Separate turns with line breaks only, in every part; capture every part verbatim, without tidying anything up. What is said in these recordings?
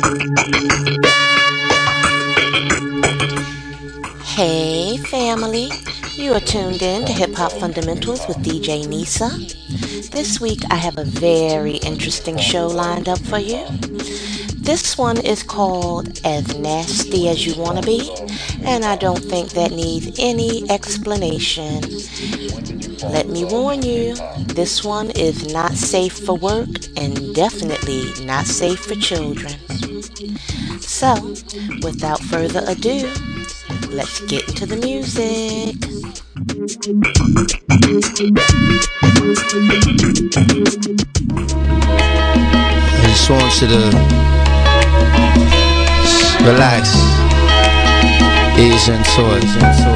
Hey family, you are tuned in to Hip Hop Fundamentals with D J Nisa. This week I have a very interesting show lined up for you. This one is called As Nasty as You Wanna Be, and I don't think that needs any explanation. Let me warn you, this one is not safe for work and definitely not safe for children. So, without further ado, let's get into the music.
I just want you to relax, ease into it.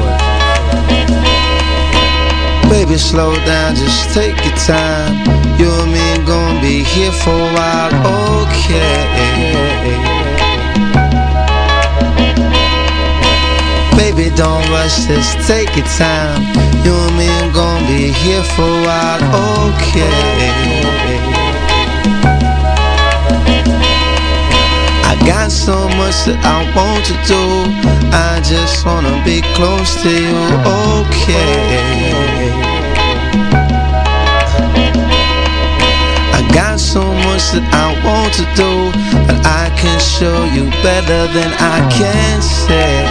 Baby, slow down, just take your time. You and me gon' be here for a while, okay? Baby, don't rush, just take your time. You and me are gonna be here for a while, okay? I got so much that I want to do. I just wanna be close to you, okay? I got so much that I want to do, but I can show you better than I can say.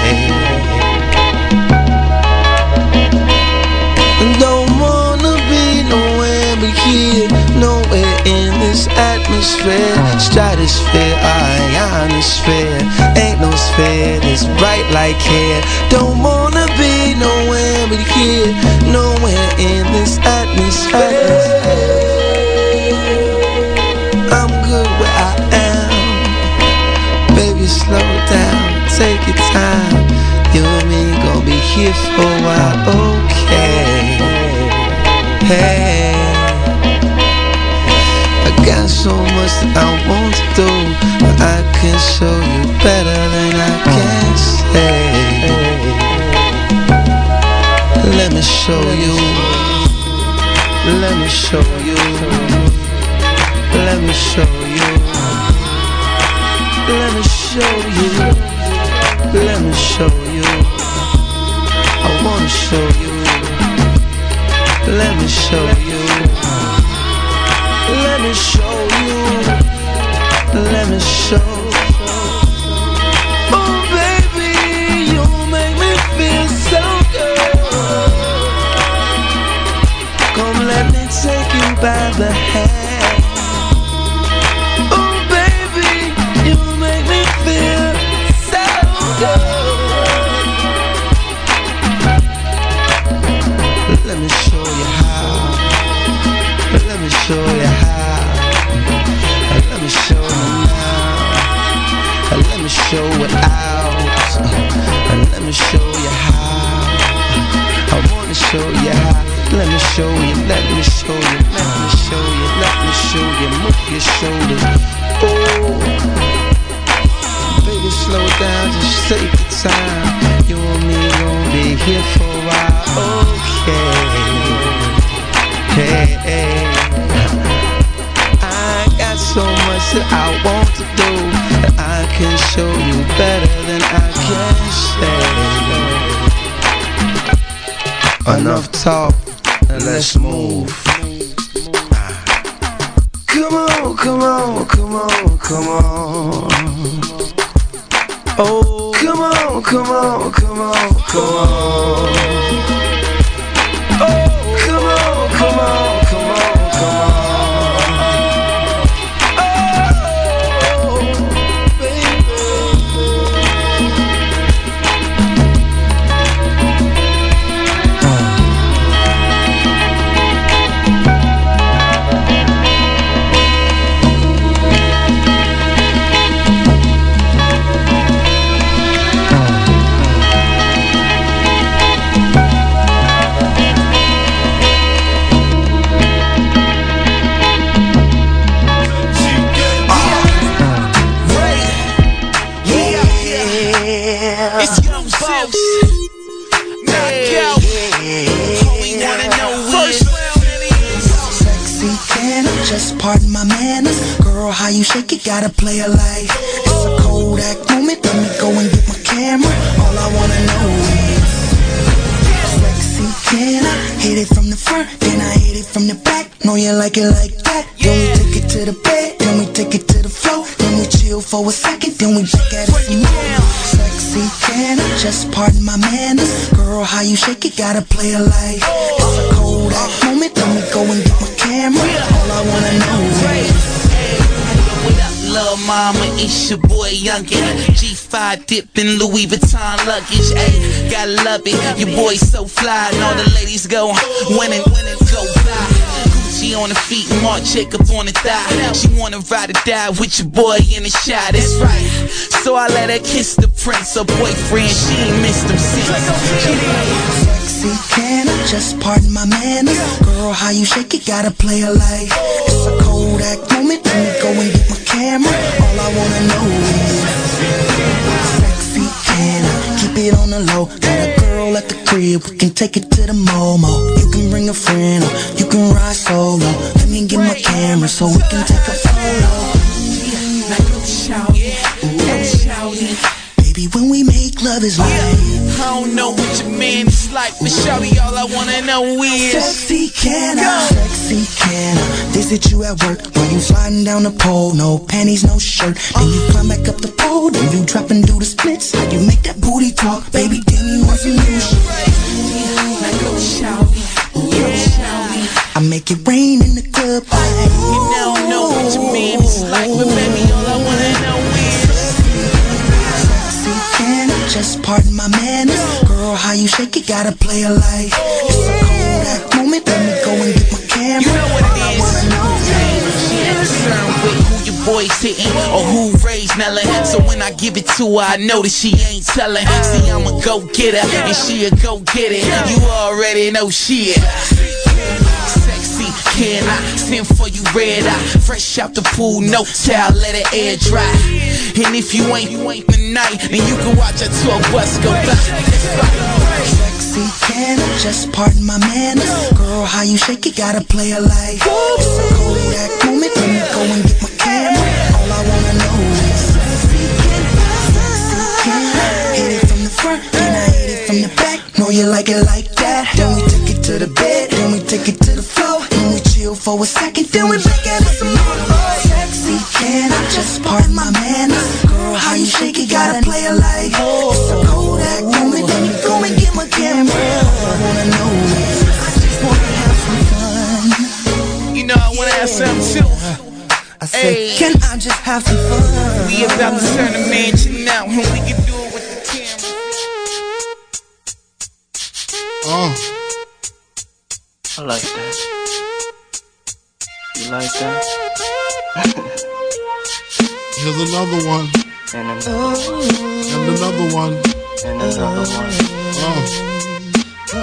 Don't wanna be nowhere but here, nowhere in this atmosphere. Stratosphere, ionosphere, ain't no sphere that's bright like here. Don't wanna be nowhere but here, nowhere in this atmosphere. I'm good where I am. Baby, slow down, take your time. You and me gon' be here for a while, okay? Hey, I got so much that I want to do, but I can show you better than I can say. Let me show you. Let me show you. Let me show you. Let me show you. Let me show you. I wanna show you. Let me show you. Let me show you. Let me show. Oh baby, you make me feel so good. Come let me take you by the hand. Oh baby, you make me feel so good. Let me show you how. Let me show you how. Let me show you now. Let me show it out. Let me show you how. I wanna show you how. Let me show you, let me show you, let me show you, let me show you. Move your shoulders. Oh, baby, slow down, just take your time. You and me gon' be here for a while, okay? Hey, hey. I got so much that I want to do, that I can show you better than I can say. Enough talk, and let's move. Come on, come on, come on, come on. Oh, come on, come on, come on, come on. Oh, come on, come on, come on, come on. Oh, baby.
It's Young Boss. Knockout. All we wanna know is
Sexy, can I just pardon my manners? Girl, how you shake it, gotta play it like it's a
Kodak moment, let me go and get my camera. All I wanna know is sexy, can I hit it from the front, then I hit it from the back? Know you like it like that. Then we take it to the bed, then we take it to the floor, then we chill for a second, then we back at it some more. Sexy, can I just pardon my manners? Girl, how you shake it, gotta play it like it's a Kodak moment, let me go and get my camera. All I wanna know is
Lil' mama, it's your boy Youngin. G five dipping Louis Vuitton luggage, ayy, gotta love it. Your boy so fly, and all the ladies go winning, winning, go fly. Gucci on the feet, Marc Jacob on the thigh. She wanna ride or die with your boy in the shot, that's right. So I let her kiss the prince, her boyfriend, she ain't missed him since.
Can I just pardon my manners? Girl, how you shake it, gotta play it like it's a Kodak moment, let me go and get my camera. All I wanna know is sexy, can I keep it on the low? Got a girl at the crib, we can take it to the Momo. You can bring a friend or you can ride solo. Let me get my camera so we can take a photo. Baby, when we make love is like
I don't know what your man is like, but shawty, all I wanna know is
sexy, can I? Sexy, can I? Visit you at work while you sliding down the pole, no panties, no shirt. Then you climb back up the pole, then you drop and do the splits. How you make that booty talk, baby? Then you want some new shit. I make it rain in the club.
You don't know what your man is like, but baby, all I wanna know is
just pardon my manners. Girl, how you shake it, gotta play it like it's a Kodak moment, let me go and get my camera.
You know what it is. She ain't concerned with who your boy's hitting or who raised Nellin. So when I give it to her, I know that she ain't telling. See, I'm a go-getter and she a go-getter. You already know shit. Sexy, can I send for you red eye? Fresh out the pool, no towel, let it air dry. And if you ain't, you ain't tonight, then you can watch a tour bus go by.
Sexy, can I just pardon my manners? Girl, how you shake it, gotta play it like it's a Kodak moment, let me go and get my camera. All I wanna know is sexy, can I hit it from the front, then I hit it from the back? Know you like it like that. Then we take it to the bed, then we take it to the floor, then we chill for a second, then we back at it some more. Sexy, can I just pardon my manners? Girl, how you shake it, gotta play it like it's a Kodak moment, then you go and get my camera. All I wanna know is I just wanna have some fun.
You know I wanna have some too.
I said, hey, can I just have some fun?
We about to turn the mansion out, and we can do it with the camera.
Oh,
I like that. You like that?
here's another one.
And another one.
And another one.
And another one.
Oh.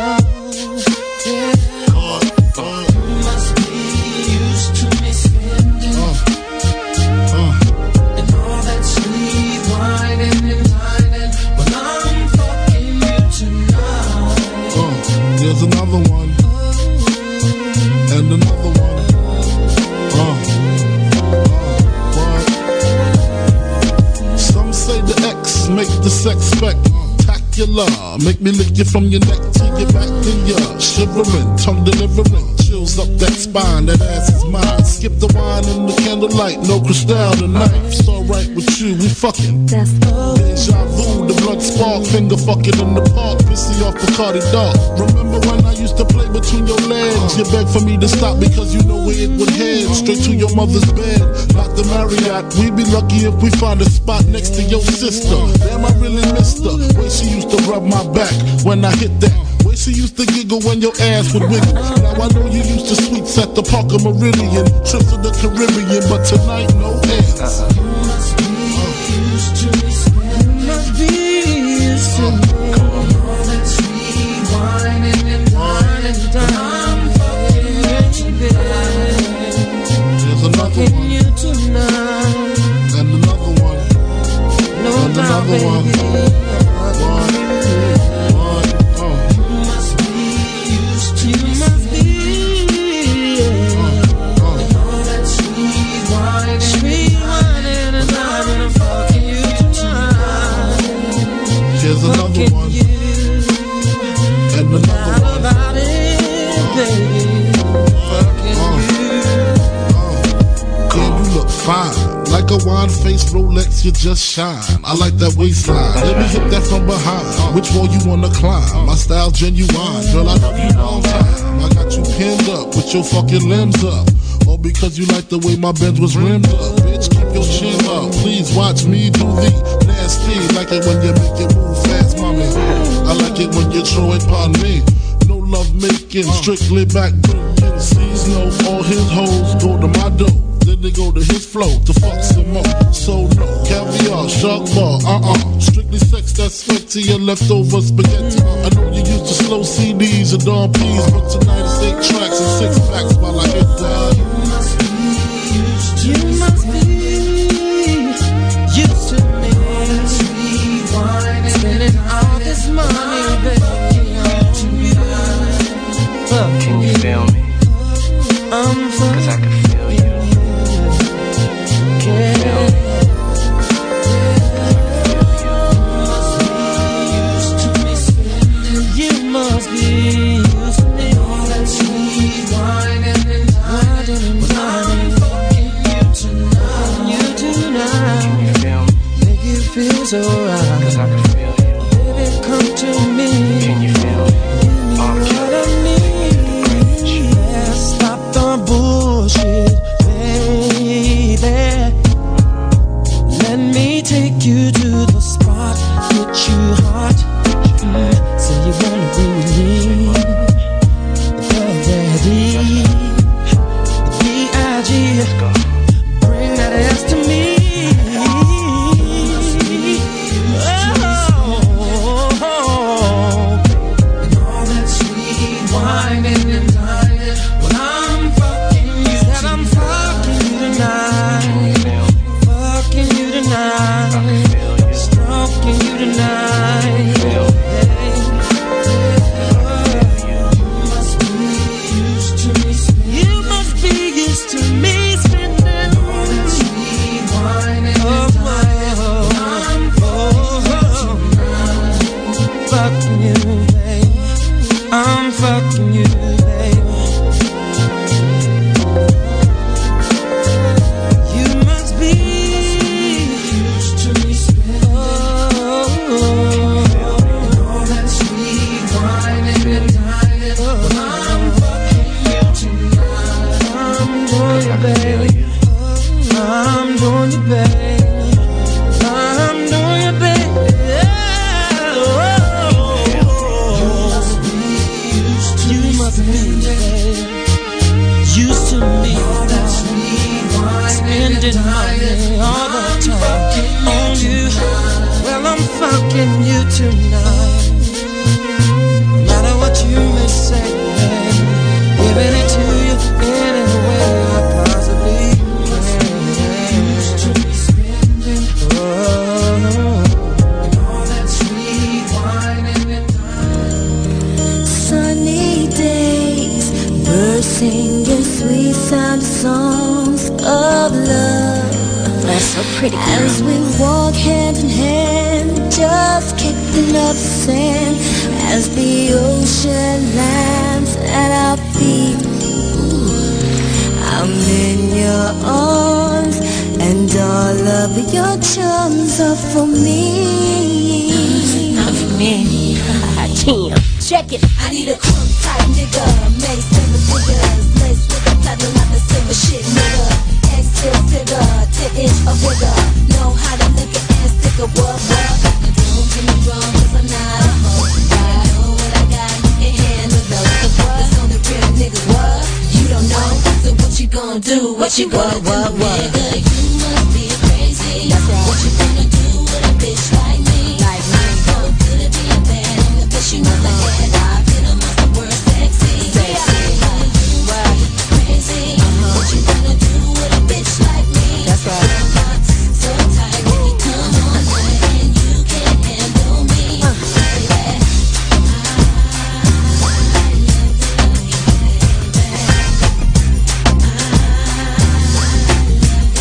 Come on, come on.
Must be used to me spending
Oh. Oh.
and all that sweet whining and dining when I'm fucking you tonight.
Oh. Here's another one. And another one. Oh. Oh. What? Some say the X make the sex spectacular. Make me lick you from your neck to your back and you're shivering, tongue delivering. Chills up that spine, that ass is mine. Skip the wine and the candlelight, no crystal tonight. It's alright with you, we fucking.
That's
Deja vu, the blood spark, finger fucking in the park, pissy off Bacardi Dark. Remember when I used to play between your legs? You begged for me to stop because you know where it would head. Straight to your mother's bed, not the Marriott. We'd be lucky if we find a spot next to your sister. Damn, I really missed her. Way she used to rub my back when I hit that. Way she used to giggle when your ass would wiggle. Now I know you used to sweets at the Parker Meridian, trips to the Caribbean, but tonight no hands.
Uh-uh.
Must be used to me spending. Must be used to me. All that sweet whining and dining when I'm fucking you tonight.
There's another
Fucking
one,
you tonight.
and another one,
No
and
doubt,
another one.
baby.
One, one, oh.
Must be used to me. Must be.
Oh,
All that sweet wine, sweet wine, and I'm fucking you tonight.
time. Like a wine-faced Rolex, you just shine. I like that waistline. Let me hit that from behind. Which wall you wanna climb? My style genuine. Girl, I love you long time. I got you pinned up with your fucking limbs up. All because you like the way my Benz was rimmed up. Bitch, keep your chin up. Please watch me do the nasty. Like it when you make it move fast, mommy. I like it when you throw it upon me. No love making, strictly back breaking. Sees no, all his hoes go to my dough. Then they go to his flow to fuck some more. So no, caviar, shark bar, uh-uh. Strictly sex that's fed to your leftover spaghetti. I know you used to slow C Ds and Dawn P's, but tonight it's eight tracks and six packs while I hit that.
You must be used to me. Used to me. Spending all this money, baby.
Can you feel me?
I'm
Cause I can feel you. Can you feel me?
You must be used to me. All that sweet wine and dining, I'm fucking you tonight. You tonight.
Can you feel me?
Make you feel so right.
Cause I can feel you.
Baby, come to me.
Can you feel me?
What I need. Yeah, stop the bullshit, baby. Let me take you to the spot, hit you hot. Mm, say you wanna be with me, already. D I G, bring that ass to me. Oh, and all that sweet wine and dining. When I'm fucking you, said I'm fucking you tonight. Fucking you tonight, stroking you tonight. Hey, you must be used to me spending. You must be used to me spending all that sweet wine and dining. I'm fucking you tonight. Fucking you, babe. I'm fucking you, babe. You must be used to me spending all that sweet wine and dining. I'm fucking you tonight. I'm doing you, babe. I'm doing you, babe. I'm doing you, babe. You must be, babe. Used to me, all that sweet wine, spending money all the time on you. Well, I'm fucking you tonight. No matter what you may say, babe, giving it to you any way I possibly can. Used to be spending oh, and all that sweet wine and dining.
Sunny days, birds singing sweet sound songs of love.
That's so pretty, girl.
As we walk hand in hand, just kicking up sand, as the ocean lands at our feet. I'm in your arms, and all of your charms are for me.
Not for me. Tim, check it.
I need a crumb type nigga, make seven figures, lace with a platinum like the silver shit nigga. X-Till figure, ten inch or bigger, know how to lick it and stick a what what. Now don't get me wrong, cause I'm not a hoe. I know what I got, you can handle those. The brothers on the real niggas, what? You don't know, so what you gonna do? What you gonna
What,
do,
what, what?
nigga? You must be crazy.
That's right.
What you gonna do with a bitch like me?
Like me.
So good at being bad, I'm the bitch you never had. I've been amongst the word sexy.
Sexy.
What? Crazy. What you gonna do with a bitch like me?
That's right.
So tight when you come on and you can't handle me. Baby, I love you, baby.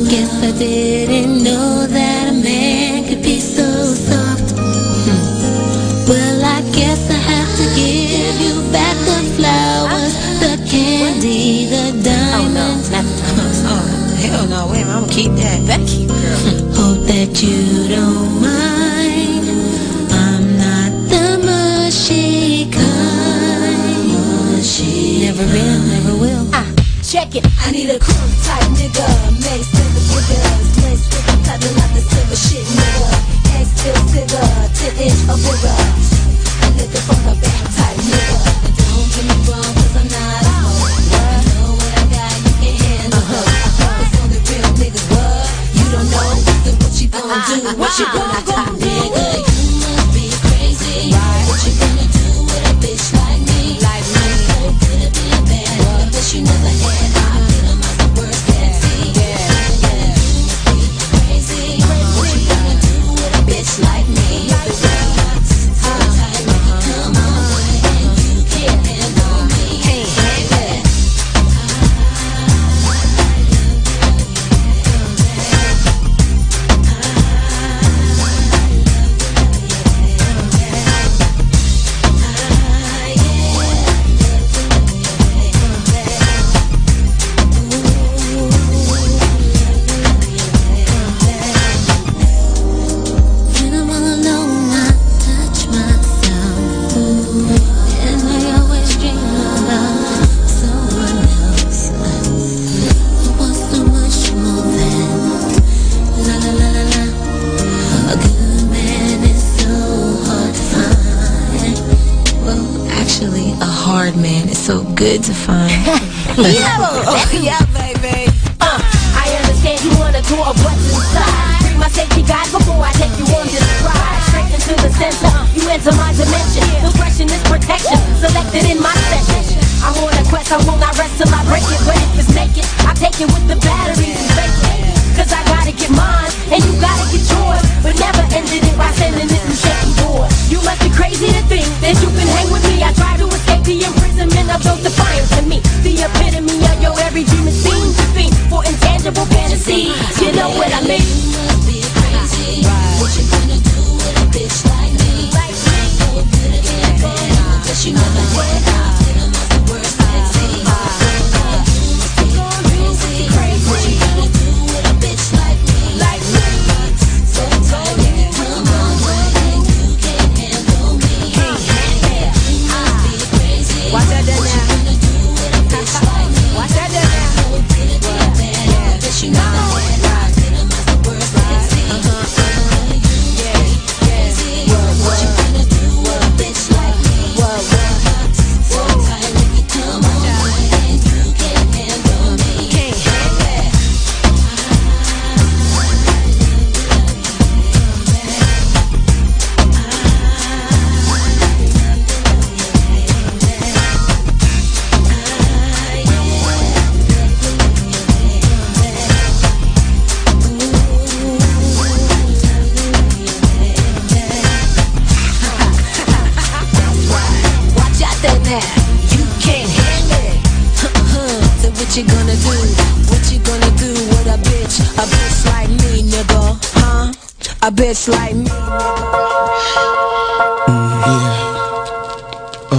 Guess I didn't know that a man could be so soft. Well, I guess I have to give you back the flowers, the candy, the diamonds.
Oh, no. Oh, hell no. Wait a minute. I'm going to keep that. Better keep, girl.
Hope that you don't mind. I'm not the mushy kind. Mushy never been, never will.
Ah, check it.
I need a crew type nigga. Mace with the figures. Lace with the platinum, not the silver shit nigga. Egg still figure, ten inch or bigger. I live it from the back type nigga. Don't get me wrong, cause I'm not a hoe. You know what I got, you can handle it. Focus on the real niggas, what? You don't know, then what you gonna do? What you gonna do? Nigga, you must be crazy. What you gonna do with a bitch like me? Like me. So good at being bad, I wish you never had. I put 'em as the worst taxi. Yeah, yeah. You must be crazy. What you gonna do with a bitch like me? Like me. So tight, make it come on, and you can't handle me. Hey, hey, hey. When I'm all alone, I touch myself. And I always dream about someone else. I want so much more than la la la la la. A good man is so hard to find. Well, actually, a hard man is so good to find.
Yeah, oh, yeah, baby. Uh, I understand you wanna go up what's inside. Bring my safety guide before I take you on this ride. Straight into the center, you enter my dimension. The question is protection, selected in my session. I'm on a quest, I will not rest till I break it. But if it's naked, I take it with the batteries and fake it. Cause I gotta get mine, and you gotta get yours. But never ended it by sending it in shaky doors. You must be crazy to think that you can hang with me. I try to escape the imprisonment of those defiant to me. The epitome of your every dream is seen to be for intangible fantasy. You know what I mean? You must be crazy. What you gonna do with a bitch like me? Like me. So good at being bad, but you never had. I put 'em as the worst taxi. You must be crazy. What you gonna do with a bitch like me? Like me. So tight, make it come on, and you can't handle me. Can't handle. You must be crazy. Watch that there
What you
now.
gonna do with a bitch like me?
Watch that there now.
So good at being bad, but you never had. I put 'em as the worst taxi. You must be crazy. What you gonna do with a bitch like me? So tight, make it come on, and you can't handle me.
Can't handle. Watch out there now, you can't handle it. So what you gonna do? What you gonna do with a bitch? A bitch like me, nigga, huh? A bitch like me.
Yeah.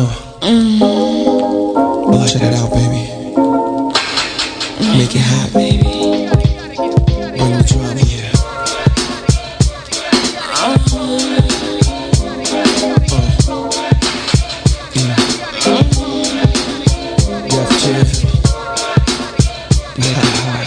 Uh. Bust that out, baby. Make it hot, baby. Bring the drama here. Uh. Yeah. Def Jam. Make it hot.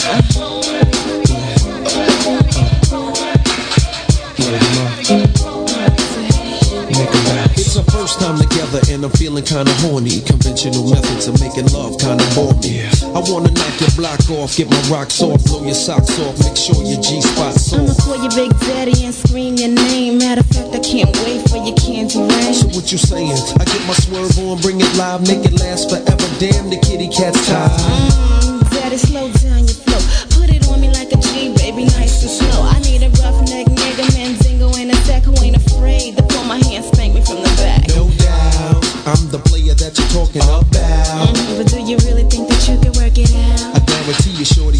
It's our first time together and I'm feeling kinda horny. Conventional methods of making love kinda bore me. I wanna knock your block off, get my rocks off, blow your socks off, make sure your G-spot's
I'ma
off.
call your big daddy and scream your name. Matter of fact, I can't wait for your candy rain.
So what you saying? I get my swerve on, bring it live, make it last forever. Damn, the kitty cat's tired.
Mm, daddy, slow down your flow. Put it on me like a G, baby, nice and slow. I need a roughneck nigga, Mandingo ain't a sack who ain't afraid to pull my hand, spank me from the back.
No doubt, I'm the player that you're talking about.
Mm, but do you really think that you can work it out?
I guarantee you, shorty, it's real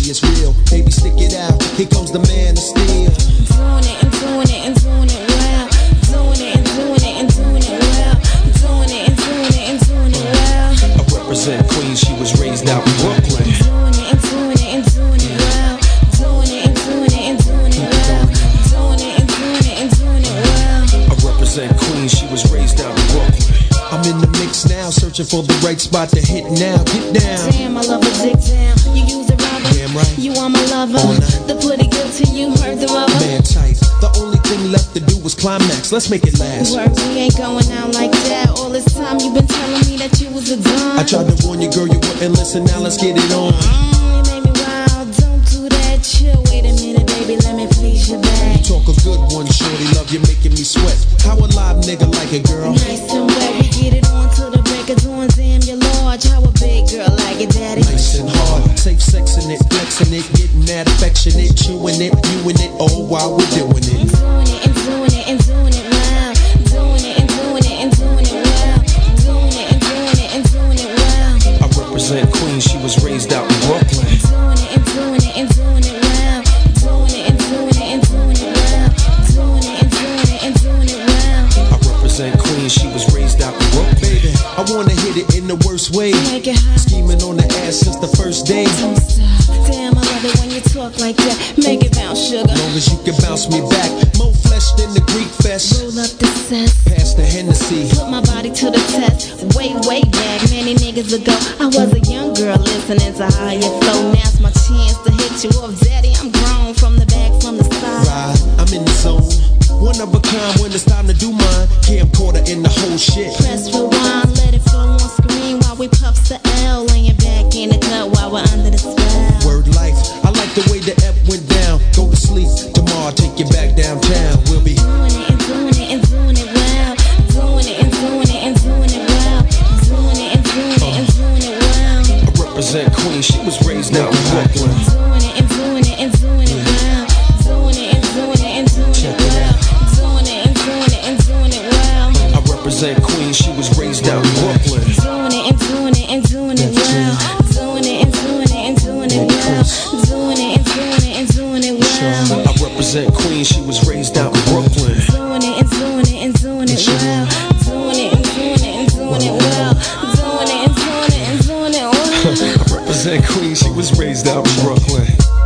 real. Baby, stick it out. Here comes the man of steel.
Doing it and doing it and doing it well. Doing it and doing it and doing it well. Doing it and doing it and doing it well.
I represent Queens. She was raised out in Brooklyn.
Doing it and doing it and doing it well. Doing it and doing it and doing it well. Doing it and doing it and doing it well.
I represent Queens. She was raised out in Brooklyn. I'm in the mix now, searching for the right spot to hit now. Get down.
Damn, I love a dick down. You use a rubber.
Damn right.
You are my lover. The pretty good to you, heard the rubber.
Man tight. The only thing left to do was climax. Let's make it last.
Work, we ain't going out like that. All this time you been telling me that you was a dime.
I tried to warn you, girl, you wouldn't listen. Now let's get it on.
Mm, you made me wild. Don't do that. Chill. Wait a minute, baby. Let me please your back.
Talk a good one, shorty. Love you, making me sweat. How a live nigga like it, girl?
Nice and wet. We get it on till the break of dawn. Damn, you're large. How a big girl like it, daddy?
Nice and hard. Safe sexing it, flexing it, getting that affectionate, chewing it, viewing it, all while we're doing it.
Doing it and doing it and doing it well. Doing it and doing it and doing it well. Doing it and doing it and doing it well.
I represent Queens. She was raised out in Brooklyn.
Doing it and doing it and doing it well. Doing it and doing it and doing it well. Doing it and doing it and doing it well.
I represent Queens. She was raised out in Brooklyn. Baby, I wanna hit it in the worst way.
Make it hot.
Scheming on the ass since the first day.
Don't stop. Damn, I love it when you talk like that. Make it bounce, sugar.
Long as you can bounce me back. More flesh than the Greek fest.
Roll up the cess.
Pass the Hennessy.
Put my body to the test. Way, way back, many niggas ago, I was a young girl listening to higher flow. Now's my chance to hit you off, daddy. I'm grown from the back, from the side.
Ride, I'm in the zone. One of a kind when it's time to do mine. Camcorder in the whole shit.
Press rewind, let it flow on screen while we puffs the L. Laying back in the cut while we're under the spell.
Word life, I like the way the F went down. Go to sleep, tomorrow I'll take you back downtown. We'll be
doing it and doing it and doing it well. Doing it and doing it and doing it well. Doing it and doing it and doing it well.
I represent Queens, she was raised out in Brooklyn.
Doing it and doing it and doing it well. Doing it and doing it and doing it well. Doing it and doing it and doing it well.
I represent Queens, she was raised out in Brooklyn.
Doing it and doing it and doing it well. Doing it and doing it and doing it well. Doing it and doing it and doing it well.
I represent Queens, she was raised out in Brooklyn.
Doing it and doing it and doing it well. Doing it and doing it and doing it well. Doing it and doing it and doing it well.
I represent Queens, she was raised out in Brooklyn.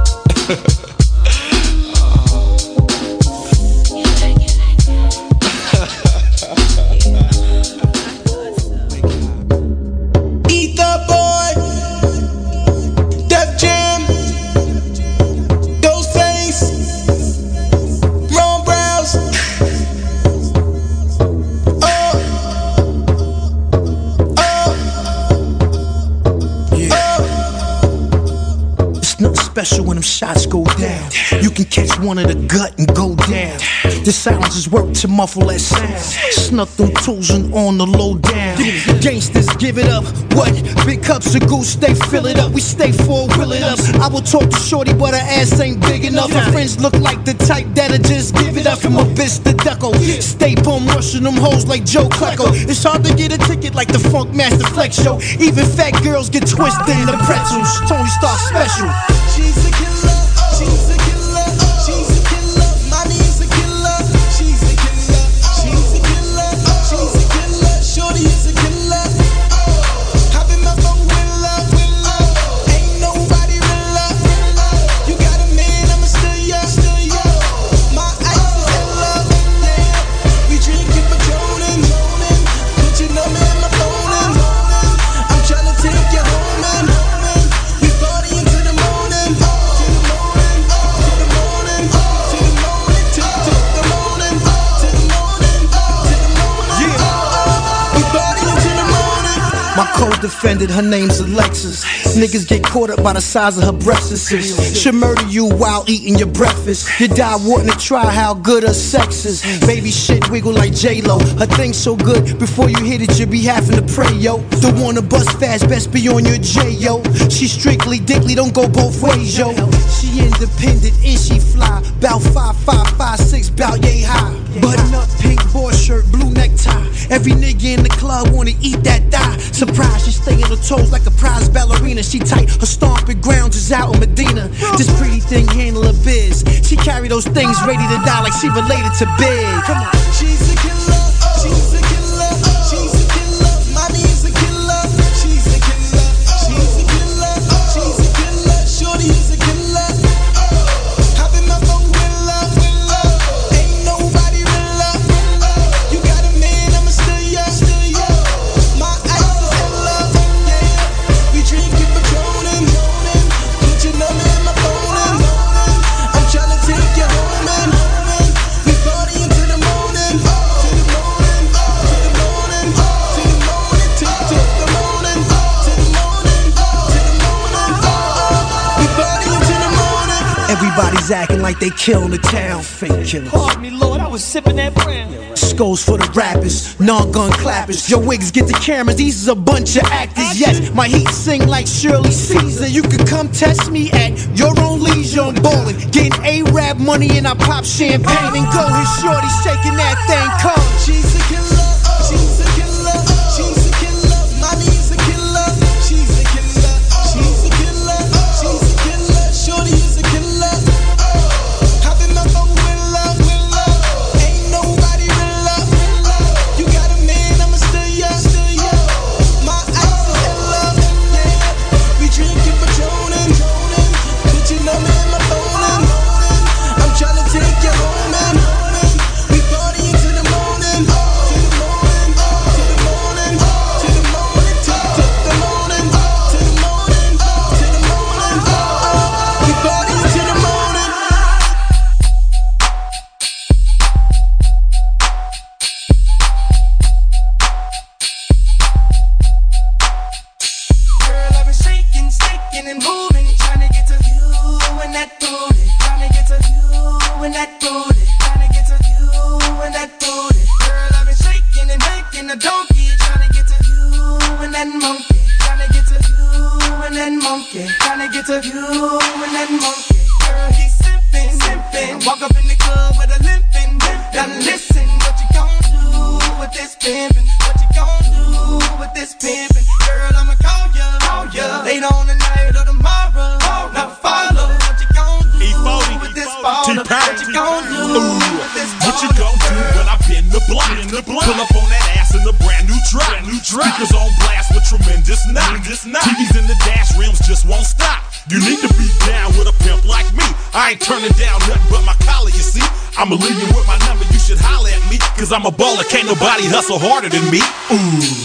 Special when them shots go down. You can catch one in the gut and go down. The silence is work to muffle that sound. Snuck them tools and on the low down. Gangsters give it up. What? Big cups of goose, they fill it up. We stay full, will it up. I will talk to shorty, but her ass ain't big enough. Her friends look like the type that'll just give it up from a bitch to ducko. Stay bum rushing them hoes like Joe Klecko. It's hard to get a ticket like the Funk Master Flex show. Even fat girls get twisted in the pretzels. Tony Stark special.
She's a killer, she's a killer, she's a killer, money's a killer, she's a killer, she's a killer, she's a killer, shorty is a killer. Oh, hop in my phone with love, oh, ain't nobody real love. You got a man, I'ma still ya, still ya. My ice is in love, yeah. We drinking Patron, put your number in my phone, I'm tryna take you home and we party into the morning.
My co-defendant, her name's Alexis. Niggas get caught up by the size of her breasts. She'll murder you while eating your breakfast. You die wanting to try how good her sex is. Baby shit wiggle like J-Lo. Her thing's so good, before you hit it, you be having to pray, yo. Don't wanna bust fast, best be on your J, yo. She strictly dickly, don't go both ways, yo. She independent and she fly. Bout five, five, five, six, bout yay high. Button up, pink boy shirt, blue necktie. Every nigga in the club wanna eat that thigh. Surprise, she stay on her toes like a prize ballerina. She tight, her stomping grounds is out in Medina. This pretty thing handle her biz. She carry those things ready to die like she related to Big. Come on.
She's a killer, she's a killer, she's a killer, mommy's a killer, she's a killer, she's a killer, she's a killer, shorty is a killer. Hop in my phone with love, ain't nobody real love. You got a man, I'ma steal ya, steal ya. My ice is hella, yeah. We drinking Patron, put your number in my phone. I'm tryna take you home and we party until the morning, till the morning, till the morning, till the morning, till the morning, till the morning, till the morning. We party until the morning.
Everybody's acting like they killing the town. Fake killers.
Pardon me, Lord, I was sipping that brown.
Skulls for the rappers, non-gun clappers. Your wigs get the cameras, these is a bunch of actors. Yes, my heat sing like Shirley Caesar. You can come test me at your own leisure. I'm ballin', getting A-rap money and I pop champagne and go. And shorty shaking that thing cold.
She's a killer, she's a killer, she's a killer, mommy's a killer, she's a killer, she's a killer, she's a killer, shorty is a killer. Hop in my phone with love, ain't nobody real love. You got a man, I'ma steal ya, steal ya. My ice is hella, yeah. We drinking Patron, put your number in my phone. I'm tryna take you home and we party until the morning, till the morning, till the morning, till the morning, till the morning, till the morning, till the morning. We party until the morning. Girl, I've been shaking, shaking and moving, trying to get to you and that booty, trying to get to you and that booty, trying to get to you and that booty. Girl, I've been shaking and making a donkey, trying to get to you and that monkey, trying to get to you and that monkey, trying to get to you and that monkey. Girl, he's simping, simping, walk up in the club with a limping. Now listen, what you gon' do with this pimpin'? What you gon' do with this pimpin'? Girl, I'ma call ya, call ya later on tonight or tomorrow. Now follow what you gon' do with this baller. What you gon' do with this baller?
What you gon' do when I bend the block? Pull up on that ass in a brand new drop. Speakers on blast with tremendous knock. T Vs in the dash rims just won't stop. You need to be down with a pimp like me. I ain't turning down nothing but my collar, you see. I'ma leave you with my number, you should holler at me. Cause I'm a baller, can't nobody hustle harder than me. Ooh.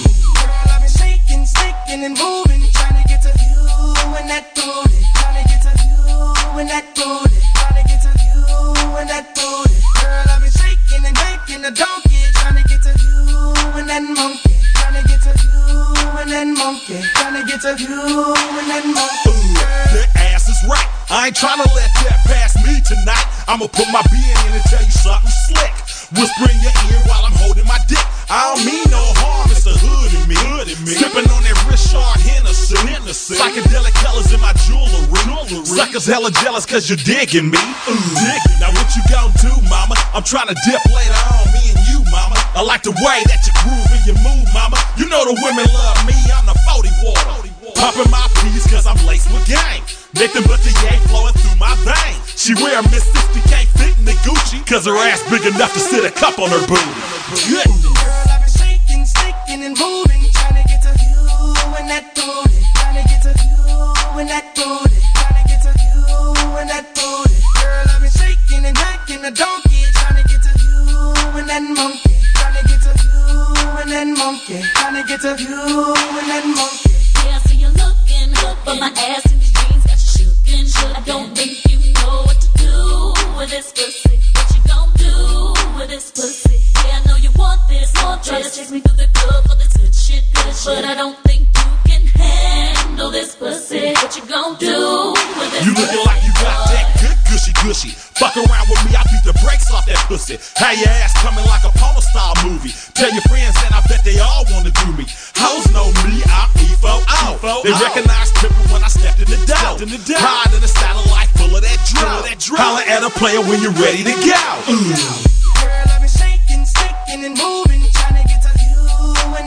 Girl, I've been shaking, shaking and moving, trying to get to you and that booty, trying to get to you and that booty, trying to get to you and that booty. Girl, I've been shaking and making a donkey, trying to get to you and that monkey, trying to get to you and that monkey, trying to get to you and that monkey.
Ooh, that ass is right. I ain't tryna let that pass me tonight. I'ma put my being in and tell you something slick. Whisper in your ear while I'm holding my dick. I don't mean no harm, it's the hood in me. Hood in me. Sipping on that Richard Hennessy. Hennessy. Psychedelic colors in my jewelry. jewelry. Suckers hella jealous cause you're digging me. Ooh. Digging. Now what you gon' do, mama? I'm tryna dip later on, me and you, mama. I like the way that you groove and you move, mama. You know the women love me, I'm the forty water. Popping my peas cause I'm laced with gang. Nothing but the yank flowing through my veins. She wear a Miss sixty, can't fit in the Gucci cause her ass big enough to sit a cup on her booty. Good.
Girl, I've been shaking, shaking and moving, trying to get to you and that booty, trying to get to you and that booty, trying to get to you and that booty. Girl, I've been shaking and making a donkey, trying to get to you and that monkey, trying to get to you and that monkey, trying to get to you and that monkey.
Yeah, I see you looking, but my ass in these jeans got you shookin'. I don't think you know what to do with this pussy. What you gon' do with this pussy? Yeah, I know you want this. Try to chase me through the club for this good shit, good shit. But I don't think you can handle this pussy. What you gon' do with this
You
pussy?
looking like you got that good gushy gushy. Fuck around with me, I beat the brakes off that pussy. Have your ass coming like a porno style movie. Tell your friends and I bet they all wanna do me. Hoes know me, I'm E F O O. They recognize Tipper when I stepped in the dough. Hide in a satellite full of that drill. Holler at a player when you're ready to go. Ooh.
Girl, I've been shaking, shaking and moving, trying to get to you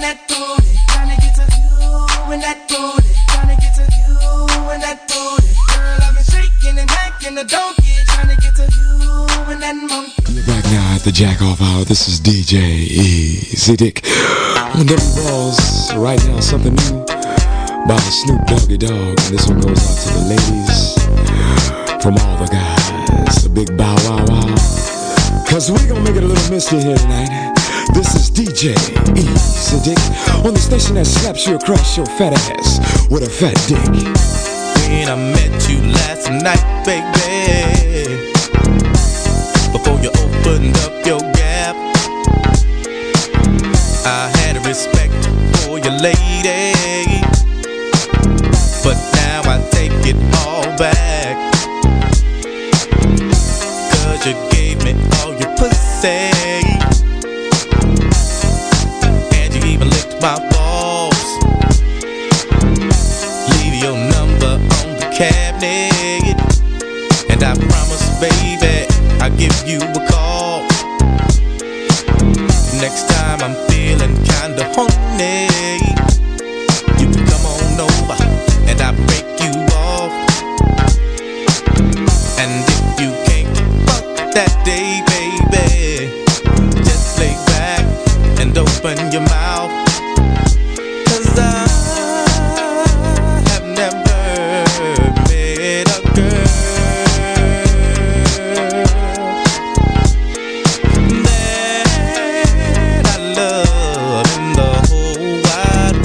that booty. Tryna get to you and that booty. Tryna get to you and that booty. Girl, I've been shaking and hacking the donkey. Tryna get to you and that monkey.
You're back now at the Jack Off Hour. This is D J Easy Dick. On them balls right now, something new by Snoop Doggy Dogg. And this one goes out to the ladies from all the guys. A big bow wow wow. Cause we gonna make it a little misty here tonight. This is D J Easy Dick on the station that slaps you across your fat ass with a fat dick.
When I met you last night, baby, before you opened up your gap, I had a respect for your lady, but now I take it all back. Cause you gave me all your pussy, and you even licked my balls. Leave your number on the cabinet, and I promise, baby, I'll give you a call. Next time I'm feeling kinda horny, you can come on over and I'll break you off. And if you can't fuck that day, baby, just lay back and open your mouth. Cause I have never met a girl that I love in the whole wide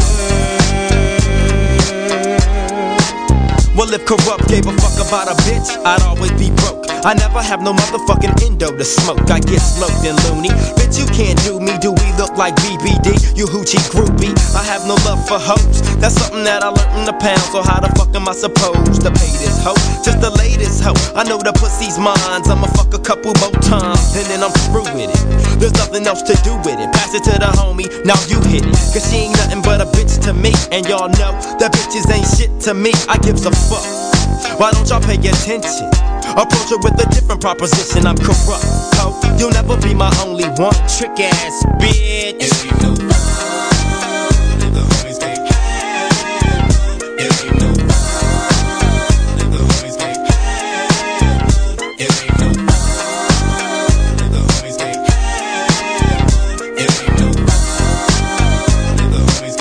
world.
Well, if Corrupt gave a fuck about a bitch, I'd always be broke. I never have no motherfucking endo to smoke. I get smoked and loony. Bitch, you can't do me. Do we look like B B D? You hoochie groupie. I have no love for hoes. That's something that I learned in the pound. So how the fuck am I supposed to pay this hoe? Just the latest hoe. I know the pussy's mine. I'ma fuck a couple more times, and then I'm through with it. There's nothing else to do with it. Pass it to the homie. Now you hit it. Cause she ain't nothing but a bitch to me. And y'all know that bitches ain't shit to me. I gives a fuck. Why don't y'all pay attention? Approach her with a different proposition. I'm Corrupt, ho. You'll never be my only one. Trick ass bitch. It ain't no fun if the homies can't have none. It ain't no fun if the homies can't have none. It ain't no fun if the homies can't have none. It ain't no fun if the homies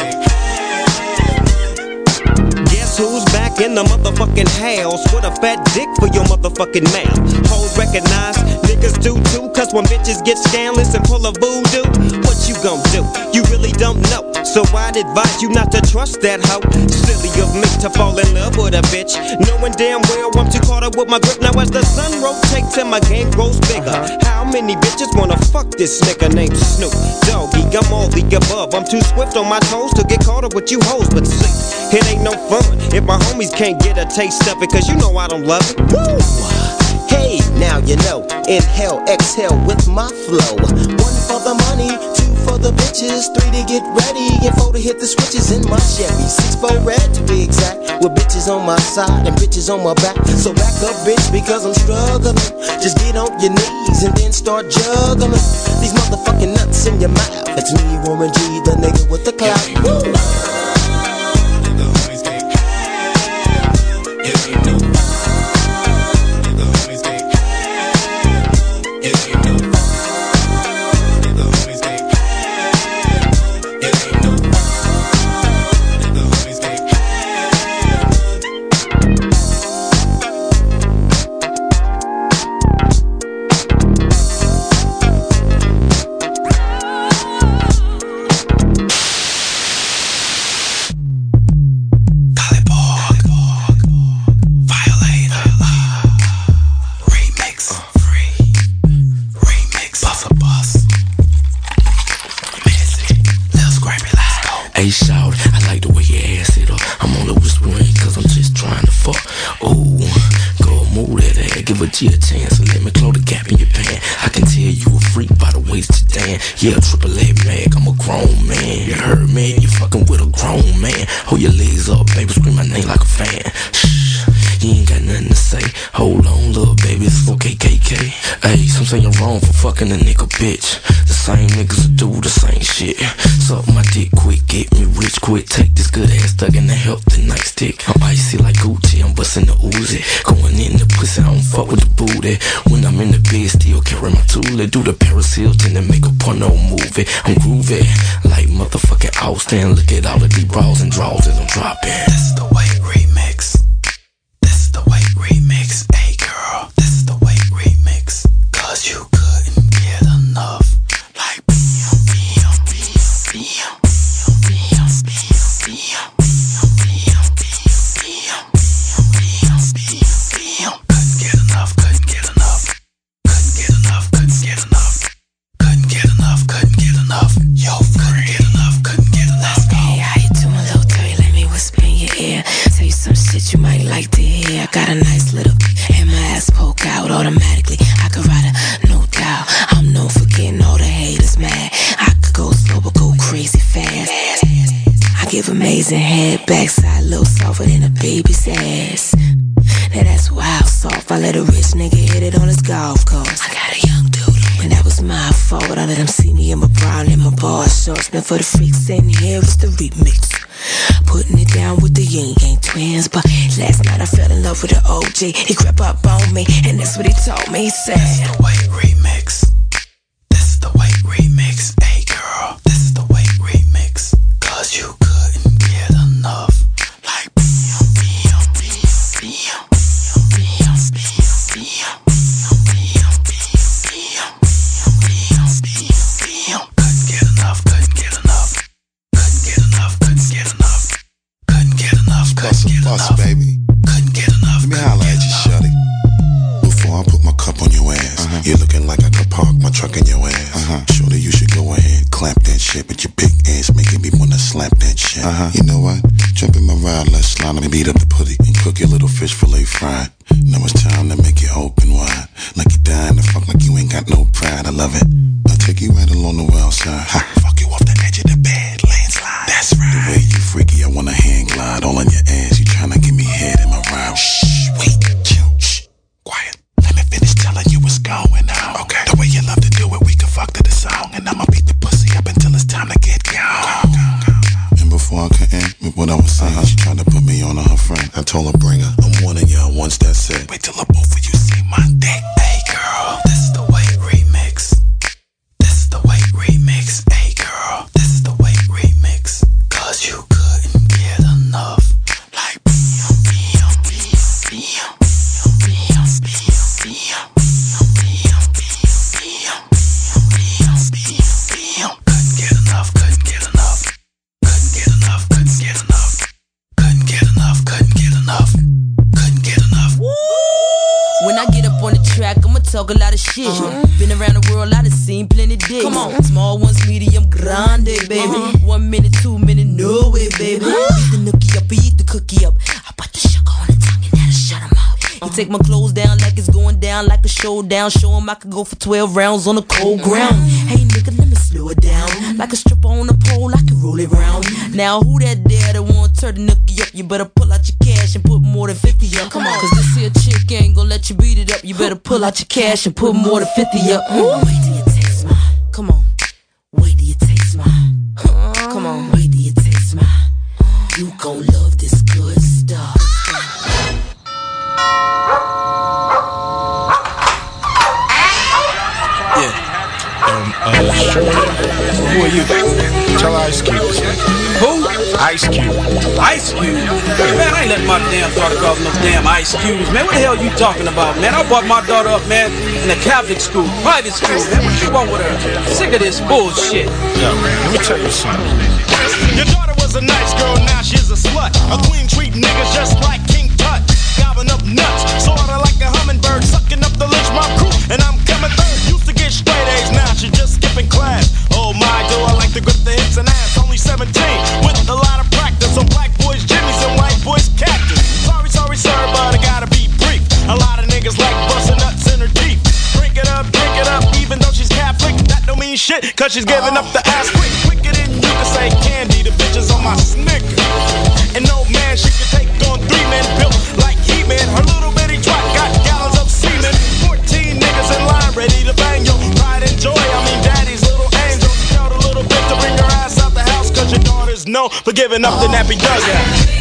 can't have none. Guess who's back in the motherfucking house with a fat dick for your motherfucking mouth? Hoes recognize, niggas do too. Cause when bitches get scandalous and pull a voodoo, what you gon' do? You really don't know. So I'd advise you not to trust that hoe. Silly of me to fall in love with a bitch, knowing damn well I'm too caught up with my grip. Now as the sun rotates and my game grows bigger, uh-huh. How many bitches wanna fuck this nigga named Snoop Doggy? I'm all the above. I'm too swift on my toes to get caught up with you hoes. But see, it ain't no fun if my homies can't get a taste of it. Cause you know I don't love it. Woo! Hey, now you know. Inhale, exhale with my flow. One for the money, two for the bitches, three to get ready, and four to hit the switches in my Chevy. Six for red to be exact, with bitches on my side and bitches on my back. So back up, bitch, because I'm struggling. Just get on your knees and then start juggling these motherfucking nuts in your mouth. It's me, Warren G, the nigga with the clout. Woo!
Hey, shout, I like the way your ass hit up. I'm on the whispering cause I'm just trying to fuck. Ooh, go move that ass, give a G a chance and let me close the gap in your pants. I can tell you a freak by the way that you dance. Yeah, triple A mag, I'm a grown man. You heard me? You fucking with a grown man. Hold your legs up, baby, scream my name like a fan. Shh, you ain't got nothing to say. Hold on, little baby, it's okay, K K.
Hey, some say I'm wrong for fucking a nigga, bitch. The same niggas that do the same shit. Suck my dick quick, get me rich quick. Take this good ass thug and a healthy nice stick. I'm icy like Gucci, I'm bustin' the Uzi. Going in the pussy, I don't fuck with the booty. When I'm in the bed, still carry my tool. Do the Paris Hilton and make a porno movie. I'm groovy, like motherfucking Austin. Look at all of these bras and draws that I'm dropping.
This is the way remix. This is the way remix. Hey girl, this is the way remix. Cause you couldn't get enough. Like bam, bam, bam, bam, bam, bam, bam, couldn't get enough, couldn't get enough. Couldn't get enough, couldn't get enough. Couldn't get enough, couldn't get enough. Yo, couldn't get enough, couldn't get enough.
Hey, how you doing, little dirty? Let me whisper in your ear. Tell you some shit you might like to hear. I got a nice little and my ass poke out automatically. I could ride a no doubt. I'm known for getting all the haters mad. I could go slow but go crazy fast. I give amazing head, backside a little softer than a baby's ass. Now that's wild soft. I let a rich nigga hit it on his golf course. I got a young dude, and that was my fault. I let him see me in my brown and my bar shorts. Now for the freaks in here, it's the remix. Putting it down with the Yin Yang twins. But last night I fell in love with the O G. He crept up on me, and that's what he told me. He said,
this is the way remix. This is the way remix. Hey girl, this is the way remix. Cause you couldn't get enough. Like bam, bam, bam, bam.
Hustle bus, baby.
Couldn't get enough.
Let me holler at you, shawty. Before I put my cup on your ass, uh-huh. You're looking like I could park my truck in your ass. Uh-huh. Shorty, you should go ahead, clap that shit. But your big ass making me wanna slap that shit. Uh-huh. You know what? Jump in my ride, let's slide and beat up the putty and cook your little fish fillet fried. Now it's time to make it open wide, like you dying to fuck like you ain't got no pride. I love it. I'll take you right along the well side. Ha. Fuck you off the edge of the bed, landslide. That's right. The way you freaky, I wanna hand glide all on your ass. You tryna give me head in my ride. Shh, wait, chill, shh, quiet. Let me finish telling you what's going on. Okay. The way you love to do it, we can fuck to the song, and I'ma beat the pussy up until it's time to get gone. And before I could end with what I was saying, uh-huh. She tried to put me on to her friend. I told her, bring her. I'm warning y'all once that's said. Wait till the both of you see my dick. Hey girl, this is the way remix. This is the way remix. Hey girl, this is the way remix. Cause you couldn't get enough. Like bam, bam, bam, bam.
When I get up on the track, I'ma talk a lot of shit. Uh-huh. Been around the world, I done seen plenty dicks. Come on. Small ones, medium, grande, baby. Uh-huh. One minute, two minute, no way, baby. Uh-huh. Eat the nookie up, eat the cookie up. I put the sugar on the tongue and that'll shut 'em up. Uh-huh. You take my clothes down like it's going down, like a showdown. Show 'em I could go for twelve rounds on the cold ground. Hey nigga, let me slow it down. Like a stripper on a pole, I can roll it round. Now who that there that want to turn the nookie up? You better pull out your cash and put more than fifty up. Come on, cause this here chick ain't gon' let you beat it up. You better pull out your cash and put more than fifty up. Mm. Wait till you taste mine. Come on. Wait till you taste mine. Come on. Wait till you taste mine. You gon' love this good stuff.
Yeah. Um, uh, sure. Who are you? Tell Ice Cube.
Who?
Ice Cube.
Ice Cube? Hey, man, I ain't letting my damn daughter go off no damn Ice Cubes, man. What the hell you talking about, man? I brought my daughter up, man, in a Catholic school, private school, man. What you want with her? Sick of this bullshit.
Yo, man, let me tell you something.
Your daughter was a nice girl, now she's a slut. A queen treating niggas just like King Tut. Gobbling up nuts, sorta like a hummingbird, sucking up the lynch mob crew, and I'm coming third. Used to get straight A's, now she's just skipping class. Oh my, do I like to grip the hips and ass. Only seventeen, with a lot of practice on black boys' jimmies and white boys' cactus. Sorry, sorry, sir, but I gotta be brief. A lot of niggas like busting nuts in her teeth. Drink it up, drink it up, even though she's Catholic, that don't mean shit, cause she's giving up the ass quick. Quicker than you can say candy, the bitches on my Snicker. And no man, she can take on three men built like He-Man. Her little bitty twat got gallons of semen. Fourteen niggas in line ready wrong for giving up the nappy dugout.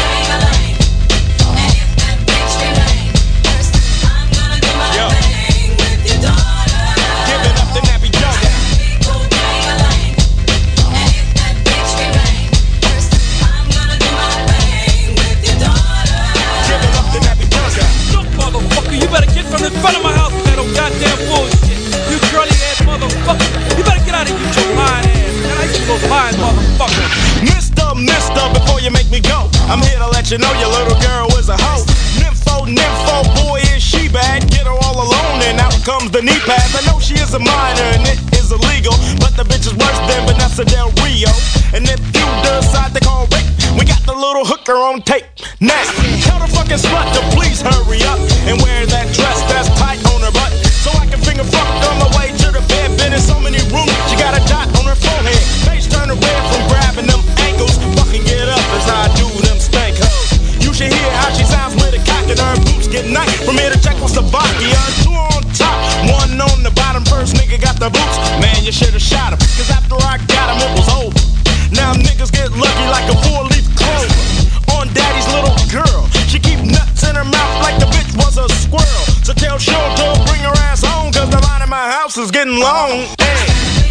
In front of my house with that old goddamn bullshit. You curly ass motherfucker. You better get out of here with your lying ass. Man, I used to go lying motherfucker.
Mister, mister, before you make me go, I'm here to let you know your little girl is a hoe. Nympho, nympho, boy, is she bad? Get her all alone and out comes the knee pads. I know she is a minor and it is illegal, but the bitch is worse than Vanessa Del Rio. And if you decide to call rape, we got the little hooker on tape. Next, tell the fucking slut to please hurry up and wear that dress that's tight on her butt, so I can finger fuck on my way to the bed. Been in so many rooms, she got a dot on her forehead. Face turning red from grabbing them ankles. Fucking get up as I do them stank hoes. You should hear how she sounds with a cock and her boots get nice. From here to Czechoslovakia, two on top, one on the bottom. First nigga got the boots, man, you should've shot him, cause after I got him it was over. Now niggas get lucky like a four-leaf clover on daddy's little girl. She keep nuts in her mouth like the bitch was a squirrel. So tell Sean to bring her ass home, cause the line in my house is getting long. Hey.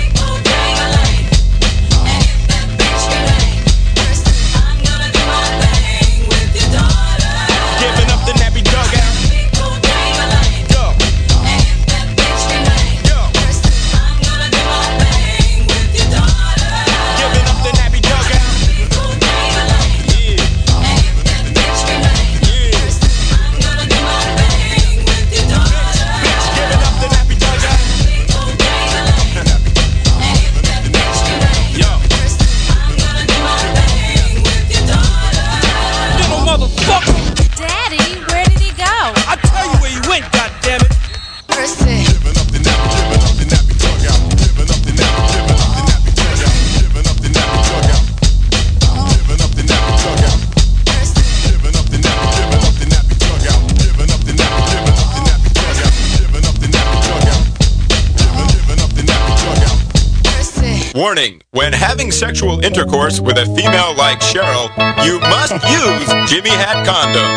Giving up the nappy dugout.
Warning, when having sexual intercourse with a female like Cheryl, you must use Jimmy Hat condom.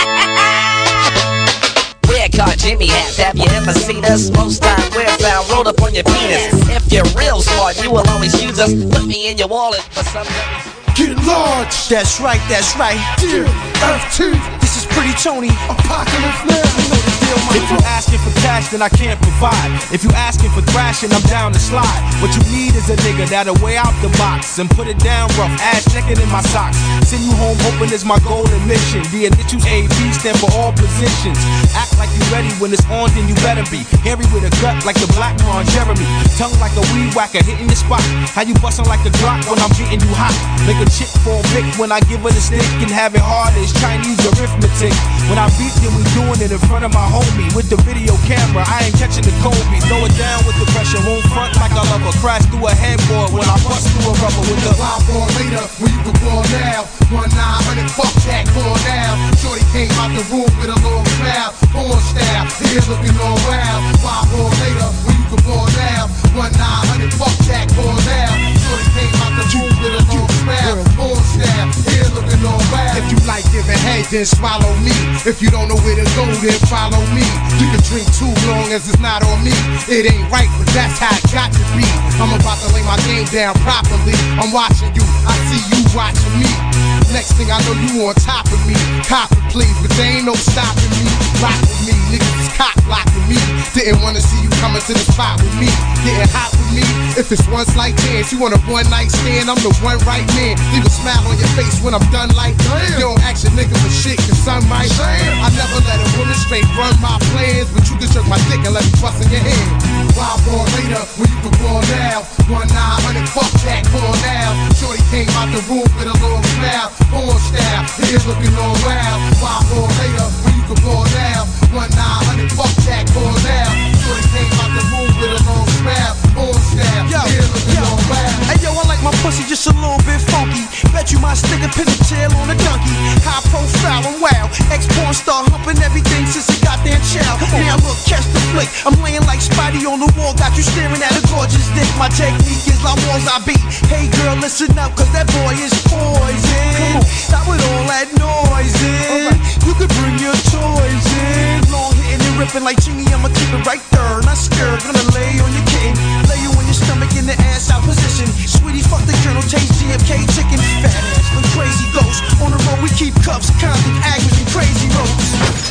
Wear called Jimmy hats. Have you ever seen us? Most time we're found rolled up on your penis. If you're real smart, you will always use us. Put me in your wallet for some reason.
Get large. That's right, that's right. Dear Earth two, this is Pretty Tony. Apocalypse now. You know the deal, my If you asking for cash, then I can't provide. If you asking for thrashing, I'm down to slide. What you need is a nigga that'll way out the box and put it down rough, ass naked in my socks. Send you home hoping is my golden mission. The initials A B stand for all positions. Act like you ready when it's on, then you better be. Hairy with a gut like the black Ron Jeremy. Tongue like a weed whacker hitting the spot. How you bustin' like a Glock when I'm getting you hot. Make a chick fall big when I give her the stick and have it hard as Chinese arithmetic. When I beat them, we doing it in front of my homie with the video camera. I ain't catching the Kobe. Throw it down with the pressure. Won't front like I love her. Crash through a headboard when I bust through a rubber with the
wild ball later when you can ball now. One nine hundred, fuck that, ball now. Shorty came out the room with a long smile. Porn style, here looking all wild. Wild ball later when you can ball now. One nine hundred, fuck that, ball now. Shorty came out the room with a long smile. Porn style, here looking all wild.
If you like giving head, then swallow me. If you don't know where to go, then follow me. You can drink too long as it's not on me. It ain't right, but that's how it got to be. I'm about to lay my game down properly. I'm watching you, I see you watching me. Next thing I know, you on top of me. Cop it, please, but there ain't no stopping me. Rock with me, niggas is cock blocking me. Didn't wanna see you coming to the spot with me. Getting hot with me. If it's one slight chance, you want a one night stand, I'm the one right man. Leave a smile on your face when I'm done like damn. You don't ask your nigga for shit, cause some might damn. I never let a woman straight run my plans, but you can jerk my dick and let me bust in your hand.
Wild ball later, when you can ball now. One nine hundred, fuck that, ball now. Shorty came out the room with a long smile. Porn style, here looking all wild. Wild ball later, when you can ball now. One nine hundred, fuck that, ball now. Shorty came out the room with a long smile. Porn style, here looking all wild.
Hey yo, I like my pussy just a little bit funky. Bet you might stick a pigtail on a donkey. High profile and wild. Ex-porn star humping everything since he got their child. Now look, catch the flip. flick. I'm laying like Spidey on the wall, got you staring at a gorgeous dick. My technique is like walls I beat. Hey girl, listen up, cause that boy is poison. Stop with all that noise in. You could bring your toys in. Long hitting and ripping like Jimmy, I'ma keep it right there. Not scared, gonna lay on your kitten. Lay you on your stomach in the ass out position. Sweetie, fuck the Colonel, taste G M K chicken. Fat ass, when crazy goes. On the road we keep cups, condom, agnes, and crazy ropes.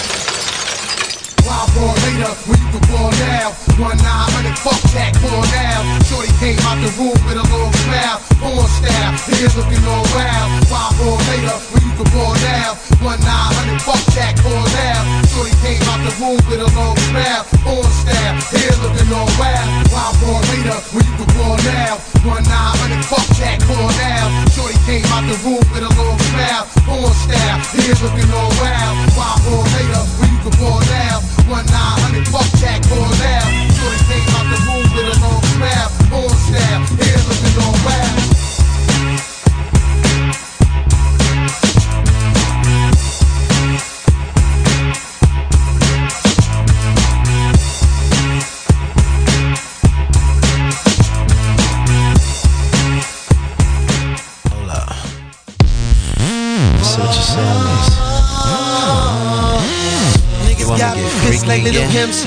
Wild ball later, when you can ball now. One nine hundred, fuck that, ball now. Shorty came out the room with a long smile. Born style, the ear looking all wild. Wild ball later, when you can ball now. One nine hundred, fuck that, ball now. Shorty came out the room with a long smile. Born style, the ear looking all wild. Wild ball later, when you can ball now. One nine hundred, fuck that, ball now. Shorty came out the room with a long smile. Born style, the ear looking all wild. Wild ball later, when you can ball now. One nine hundred, fuck that, ball now. Shorty came out the room with a long smile. Born style, hair looking all wild.
Hold up. See what your sound is.
Niggas got me pissed like little Kim's.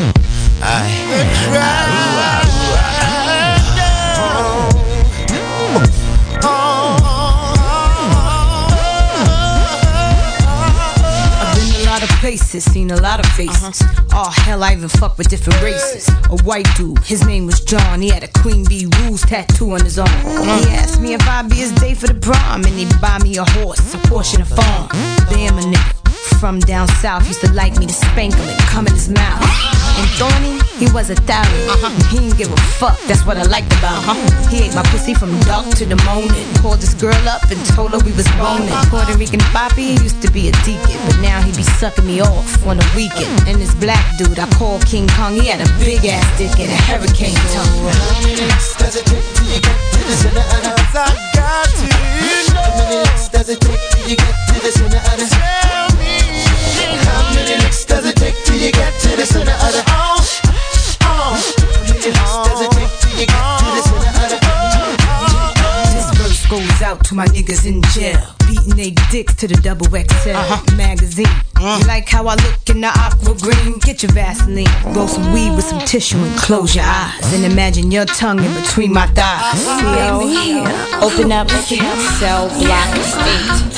Places, seen a lot of faces. Oh hell, I even fuck with different races. A white dude, his name was John. He had a Queen Bee Rules tattoo on his arm. He asked me if I'd be his date for the prom, and he'd buy me a horse, a Porsche, and a farm. Damn, a nigga from down south used to like me to spank him and come in his mouth. And Thorny, he was a thousand. He didn't give a fuck, that's what I liked about him. He ate my pussy from dark to the morning. Called this girl up and told her we was boning. Puerto Rican Papi used to be a deacon, but now he be sucking me off on the weekend. And this black dude I call King Kong, he had a big ass dick and a hurricane tongue.
How many licks does it take till you get to the center of the? I got to know. How many licks does it take till you get to the center of the? Tell me. How many licks does it take till you get to the center of the? Oh, oh. How many licks does it take till you get to the center of the?
This verse goes out to my niggas in jail, beating they dicks to the double X L uh-huh. magazine. Uh. You like how I look in the aqua green? Get your Vaseline, roll some weed with some tissue and close your eyes and imagine your tongue in between my thighs.
Yo, open up cell block eight.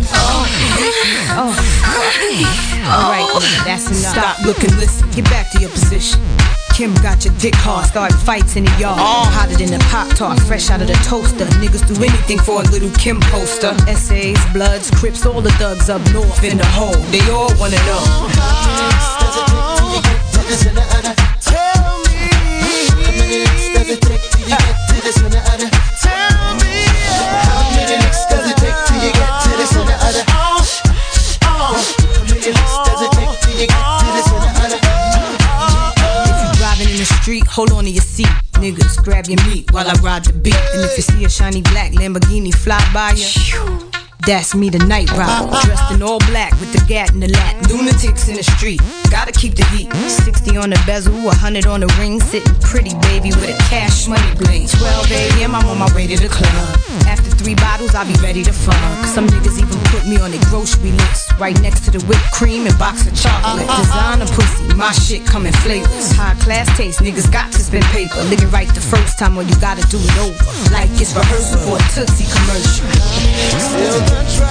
Oh. Alright, that's enough. Stop, look, and listen. Get back to your position. Kim got your dick hard, start fights in the yard. Oh. Hotter than a Pop-Tart, fresh out of the toaster. Niggas do anything for a little Kim poster. S As, Bloods, Crips, all the thugs up north in the hole. They all wanna know.
How many licks does it take till you get to the center of the? Tell me. How many licks does it take till you get to the center of the? Tell me. How many licks does it take till you get to the center of the? Oh, oh. How many licks does it take till you get to the center of the?
In the street, hold on to your seat. Niggas, grab your meat while I ride the beat. And if you see a shiny black Lamborghini fly by you, that's me, the night rider, dressed in all black with the gat in the lat. Lunatics in the street, gotta keep the heat. Sixty on the bezel, a hundred on the ring. Sitting pretty, baby, with a cash money bling. Twelve a.m., I'm on my way to the club. After three bottles, I'll be ready to fuck. Some niggas even put me on their grocery list, right next to the whipped cream and box of chocolate. Designer pussy, my shit coming flavors. High class taste, niggas got to spend paper. Lick it right the first time, or you gotta do it over, like it's rehearsal for a Tootsie commercial.
Still gonna try.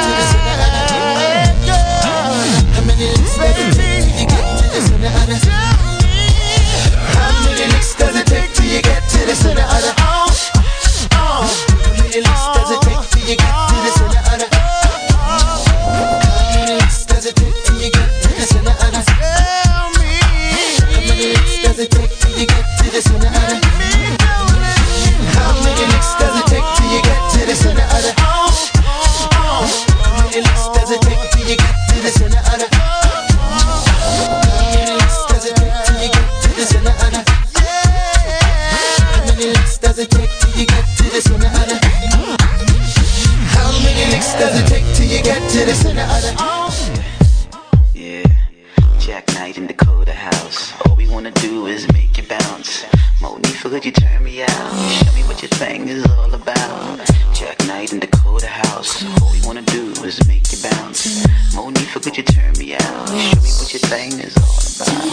How many licks does it take till you get to the center of the? How many licks does it take till you get to the center of the? Oh, oh. How many licks does it take till you get to the center of the? How many licks does it take till you get to the center of the? Tell me. How many licks does it take till you get to the center of the? How many licks does it take till you get to the center of the? Oh, oh. How many licks does it take till you get to the center of the? How many licks does it take till you get to the center of the? How many licks does it take till you get to the center of the? How many licks does it take till you get to the center of the?
Yeah, Jack Knight in Dakota House. All we wanna do
do is make you bounce. Monifa, could you turn me out? Show me what your thing is all about. Jack Knight in Dakota House. All we wanna do is make you bounce. Monifa, could you turn me out? Show me what your thing is all about.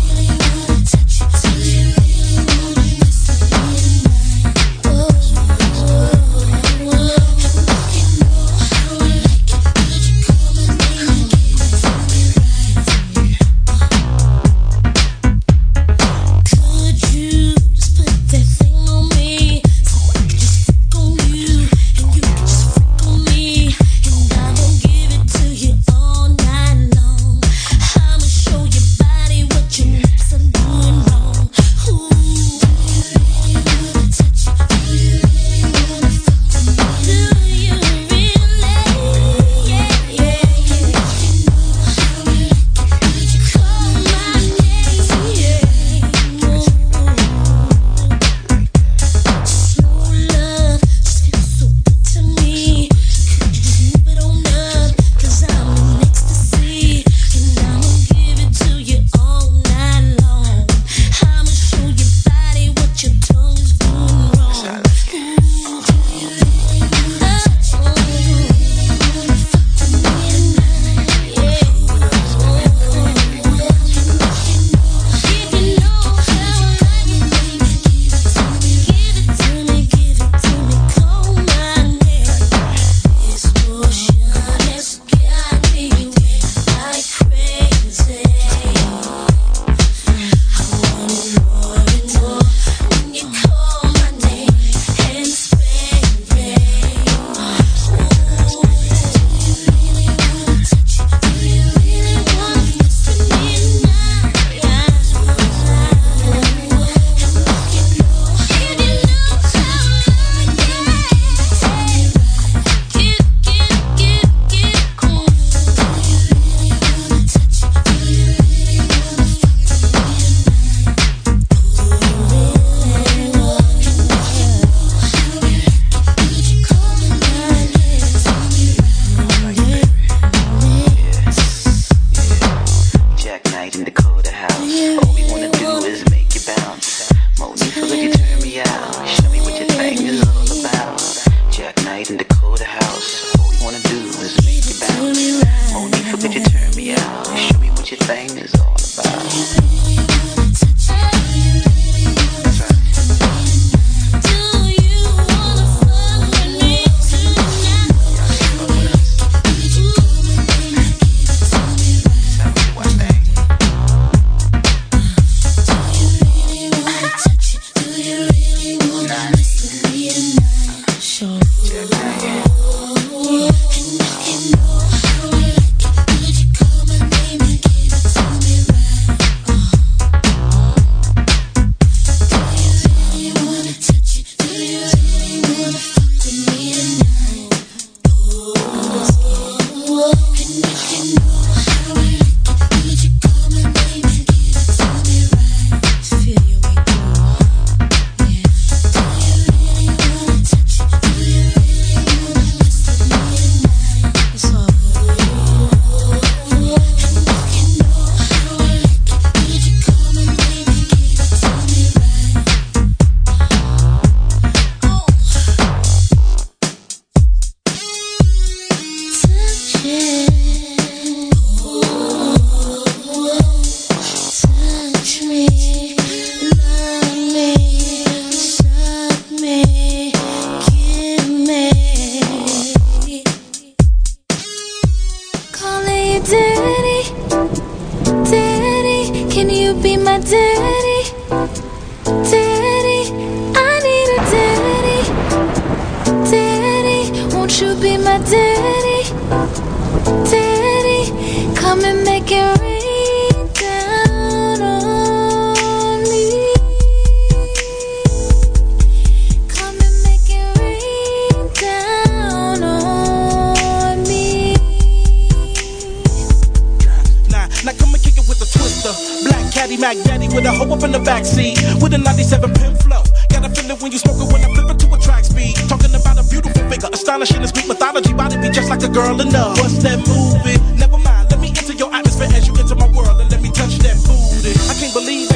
Girl enough. What's that movie? Never mind, let me enter your atmosphere as you enter my world and let me touch that booty. I can't believe that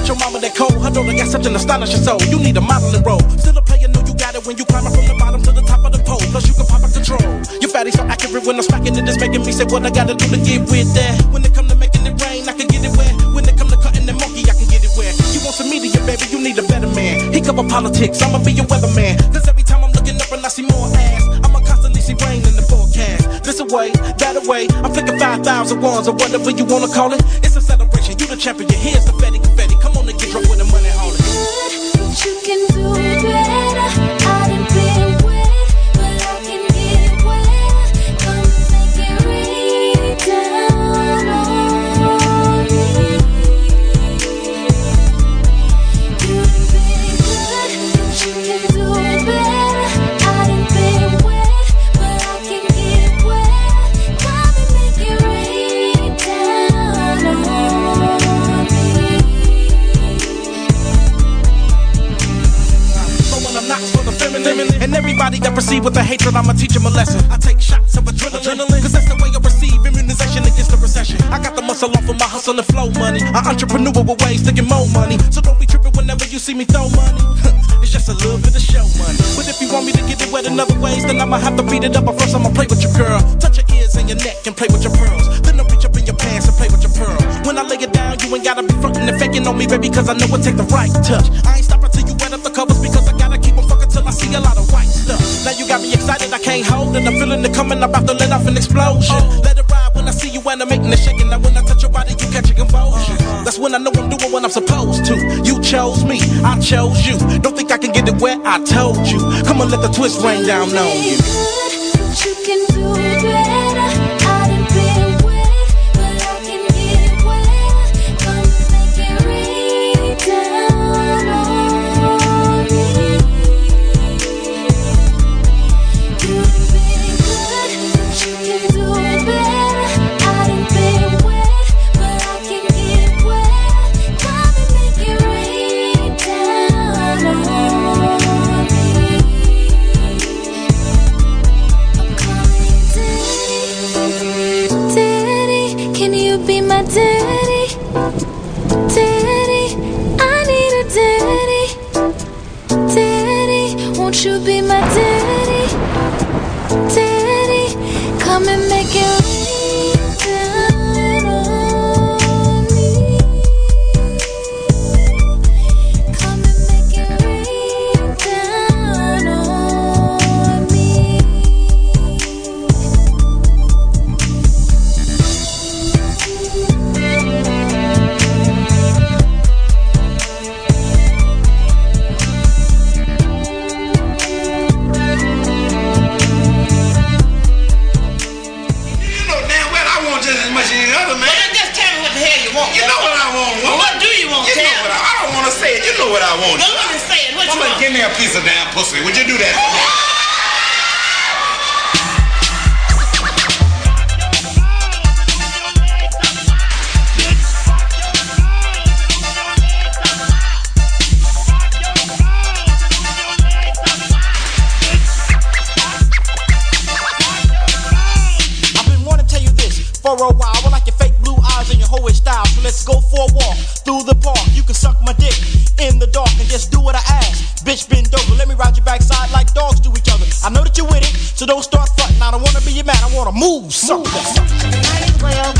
your mama that cold. Her daughter got such an astonishing soul. You need a modeling role. Still a player, know you got it when you climbing from the bottom to the top of the pole. Plus you can pop up control. Your fatty so accurate when I'm smacking it, it's making me say what I gotta do to get with that. When it come to making it rain, I can get it wet. When it come to cutting the monkey, I can get it wet. You want some media, baby, you need a better man. He cover politics, I'ma be your weatherman. Cause every time I'm looking up and I see more ass, I'ma constantly see rain in the forecast. This away, that away, I'm flicking five thousand wands or whatever you wanna call it. It's a celebration, you the champion, here's the confetti, confetti. Come on and get drunk with the money, haul it.
But you can do better. I done been wet, but I can get wet. Come make it rain down on me. You've been good, but you can do better. I done been wet, but I can get wet. Come and make it rain down on me.
Throwing them knocks for the feminine. And everybody that proceed with the hatred, I'ma teach them a lesson. I take shots of adrenaline, cause that's the way I receive immunization against the recession. I got the muscle off of my hustle and flow money. An entrepreneur with ways to get more money. So don't be tripping whenever you see me throw money. It's just a little bit of show money. But if you want me to get it wet in other ways, then I'ma have to beat it up. But first I'ma play with your girl. Touch your ears and your neck and play with your pearls. Then I'll reach up in your pants and play with your pearl. When I lay it down, you ain't gotta be frontin' and faking on me, baby, cause I know it take the right touch. I ain't stopping till you wet up the covers because I gotta keep on fucking till I see a lot of white stuff. Now you got me excited, I can't hold it. I'm feeling it coming, I'm about to let off an explosion. Let it ride when I see you animating and shaking. Now when I touch your body, you catch a convulsion. That's when I know I'm doing what I'm supposed to. You chose me, I chose you. Don't think I can get it wet, I told you. Come on, let the twist rain down on you.
But you can do better. I done been wet, but I can get wet. Come make it rain down on me. You've been good, but you can do better. I done been wet, but I can get wet. Come and make it rain down on me. Daddy, can you be my daddy? Daddy, I need a daddy. Daddy, won't you be my daddy? Daddy, come and make it rain down on me. Come and make it rain down on me.
You know damn well I want just as much as any other man.
Well, just tell me what the hell you want.
You know what I want, woman.
Well, what do you want,
You know
tell
what I,
me?
I don't want to say it. You know what I want.
Go on and say it. What you
Woman,
want?
give me a piece of damn pussy. Would you do that?
I've been wanting to tell you this for a while. I like your fake blue eyes and your hoish style. So let's go for a walk through the park. You can suck my dick in the dark and just do what I ask. Bitch, bend over, let me ride your backside like dogs do each other. I know that you're with it, so don't start frontin'. I don't wanna be your man, I wanna move something.
Might as well.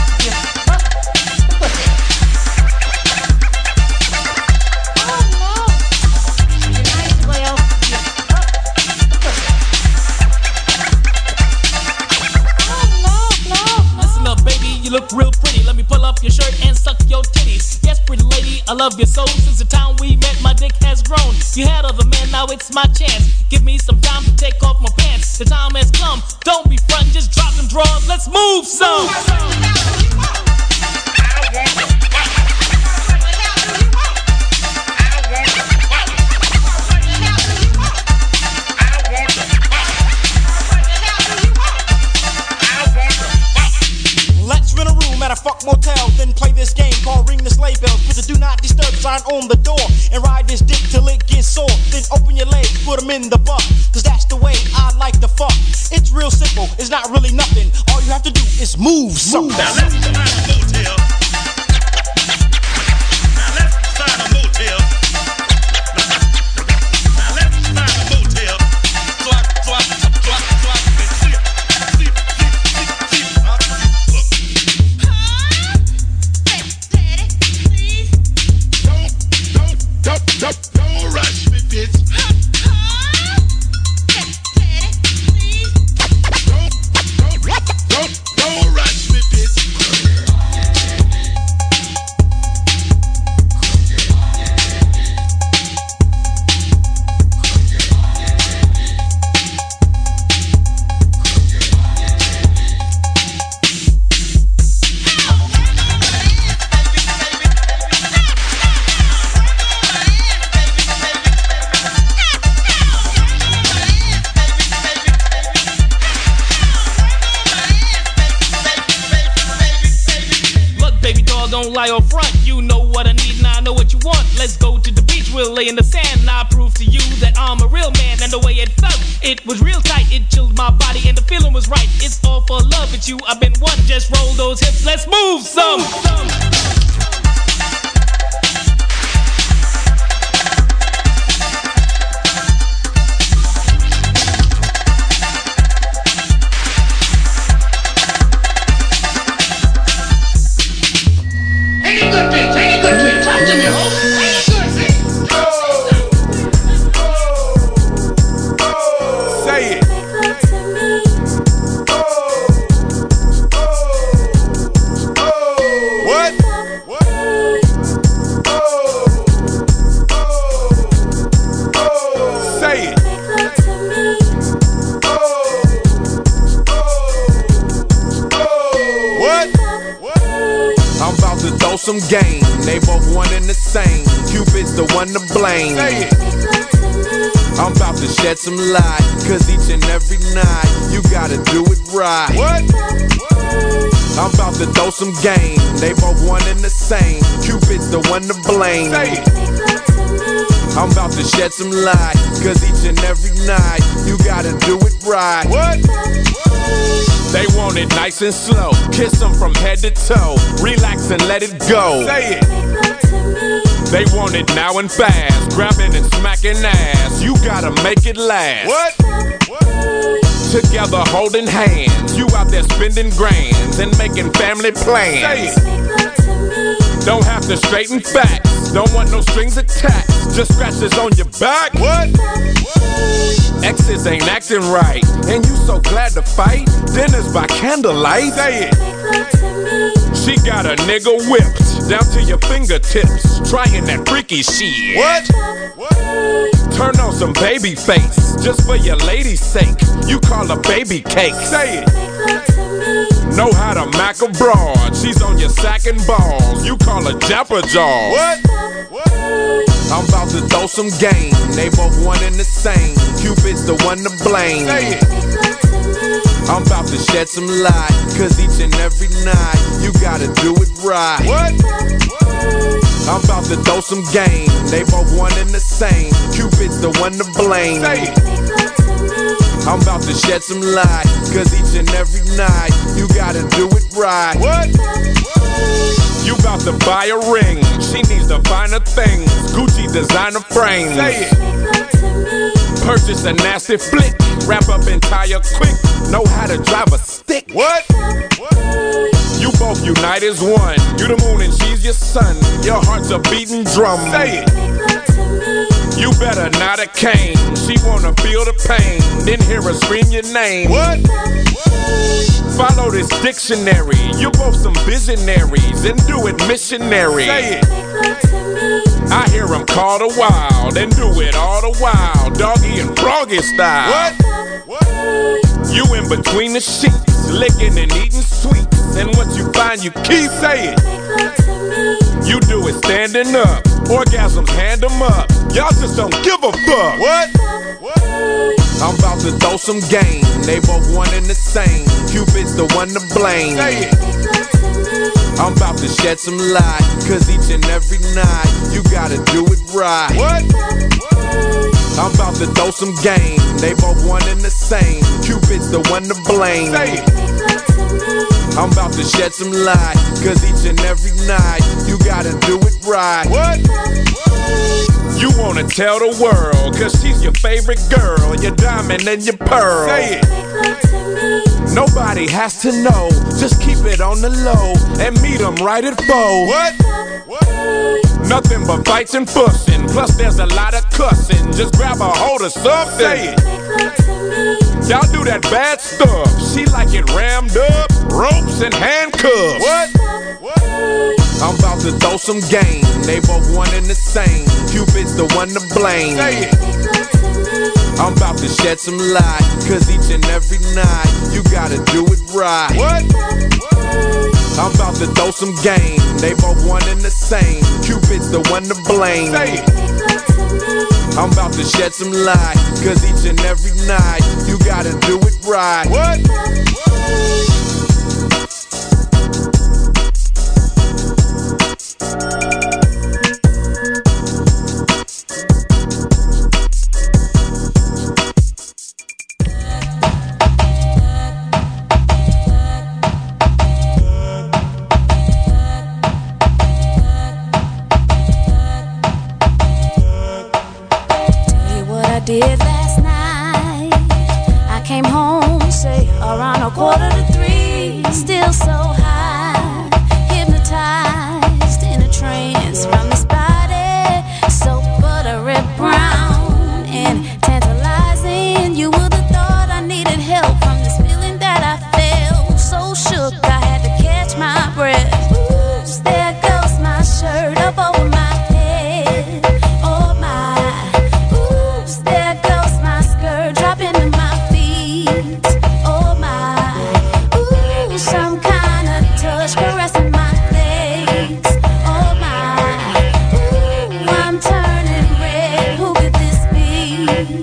Listen up, baby, you look real pretty. Let me pull up your shirt and suck your titties. Yes, pretty lady, I love you so. Since the time we met, my dick has grown. You had other men, now it's my chance. Give me some time to take off my pants. The time has come. Don't be frontin', just drop them drawers. Let's move some.
Let's rent a room at a fuck motel, then play this game called Ring the Sleigh Bells. Put the do not disturb sign on the door and ride this dick till it gets sore. Then open your legs, put them in the butt, cause that's the way I like to fuck. It's real simple, it's not really nothing. All you have to do is move something.
Now let's find a motel. Now let's find a motel.
lay in the sand, and I prove to you that I'm a real man. And the way it felt, it was real tight. It chilled my body, and the feeling was right. It's all for love. It's you. I've been one. Just roll those hips. Let's move some. some.
Some game, they both one and the same. Cupid's the one to blame. Say it. I'm about to shed some light, cause each and every night you gotta do it right. What? I'm about to throw some game, they both one and the same. Cupid's the one to blame. Say it. I'm about to shed some light, cause each and every night you gotta do it right. What? They want it nice and slow. Kiss them from head to toe. Relax and let it go. Say it. They want it now and fast. Grabbing and smacking ass. You gotta make it last. What? Together holding hands. You out there spending grands and making family plans. Say it. Don't have to straighten facts. Don't want no strings attached. Just scratches on your back. What? Exes ain't acting right, and you so glad to fight. Dinners by candlelight. Say it. She got a nigga whipped down to your fingertips, trying that freaky shit. What? Turn on some baby face, just for your lady's sake. You call her baby cake. Say it. Know how to mack a broad. She's on your sack and balls. You call her Japper Jaw. What? I'm about to throw some game. They both one and the same. Cupid's the one to blame. Say it. I'm about to shed some light, cause each and every night you gotta do it right. What? I'm about to throw some game. They both one and the same. Cupid's the one to blame. Say it. I'm about to shed some light, cause each and every night you gotta do it right. What? You about to buy a ring, she needs to find a thing. Gucci designer frames. Say it. Purchase a nasty flick, wrap up and tie her quick. Know how to drive a stick. What? You both unite as one. You the moon and she's your sun. Your heart's a beating drum. Say it. You better not a cane. She wanna feel the pain, then hear her scream your name. What? Follow this dictionary. You both some visionaries and do it missionary. Say it. I hear them call the wild and do it all the while, doggy and froggy style. What? You in between the sheets, licking and eating sweets, and what you find you keep. Say it. You do it standing up, orgasms hand them up. Y'all just don't give a fuck. What? I'm about to throw some game. They both one and the same. Cupid's the one to blame. Say it. I'm about to shed some light, cause each and every night you gotta do it right. What? I'm about to throw some game. They both one and the same. Cupid's the one to blame. Say it. I'm about to shed some light, cause each and every night you gotta do it right. What? You wanna tell the world, cause she's your favorite girl, your diamond and your pearl. Say it. Nobody has to know, just keep it on the low and meet them right at four. What? Nothing but fights and fussing, plus there's a lot of cussing. Just grab a hold of something. Say it. Y'all do that bad stuff, she like it rammed up, ropes and handcuffs. What? I'm about to throw some game. They both one and the same. Cupid's the one to blame. Say it. I'm about to shed some light, cause each and every night you gotta do it right. What? I'm about to throw some game. They both one and the same. Cupid's the one to blame. Say it. I'm about to shed some light, cause each and every night you gotta do it right. What?
did last night. I came home, say, around a quarter to three. Still so high, hypnotized in a trance from this body. So buttery brown and tantalizing. You would have thought I needed help from this feeling that I felt. So shook, I had to catch my breath. Oops, there goes my shirt up over my head. Oh my, oops, there goes my skirt dropping to my feet. Oh my, ooh, some kind of touch caressing my legs. Oh my, ooh, I'm turning red. Who could this be?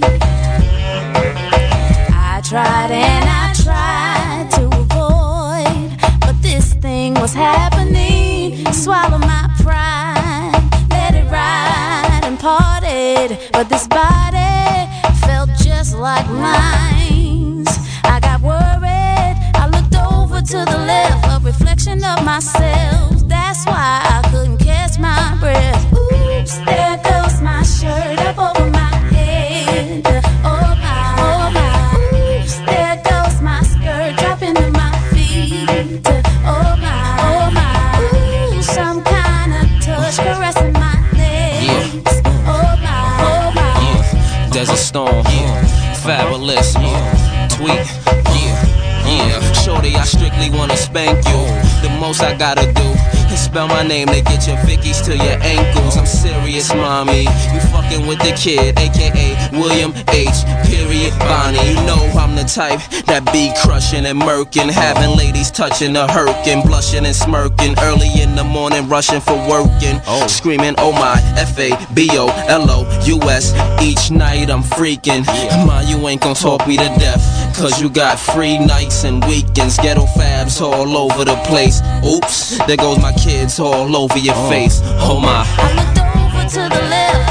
I tried and I tried to avoid, but this thing was happening. Swallow my pride, let it ride and parted. But this body felt just like mine. I got worried, I looked over to the left, a reflection of myself. That's why I couldn't catch my breath. Oops, there goes my shirt up over my head. Oh my, oh my, oops, there goes my skirt dropping to my feet. Oh my, oh my, ooh, some kind of touch caressing my legs. Oh my, oh my.
Yeah, Desert Storm, yeah, Fabulous, yeah, Tweet, yeah, yeah. Shorty, I strictly wanna spank you. The most I gotta do is spell my name to get your Vickies to your ankles. I'm serious, mommy. You fucking with the kid, aka William H. Period Bonnie. You know I'm the type that be crushing and murking, having ladies touching the hurting, blushing and smirking. Early in the morning, rushing for working, screaming, oh my, F A B O L O U S. Each night I'm freaking. Ma, you ain't gon' talk me to death, cause you got free nights and weekends. Ghetto fabs all over the place. Oops, there goes my kids all over your face. Oh my.
I looked over to the left.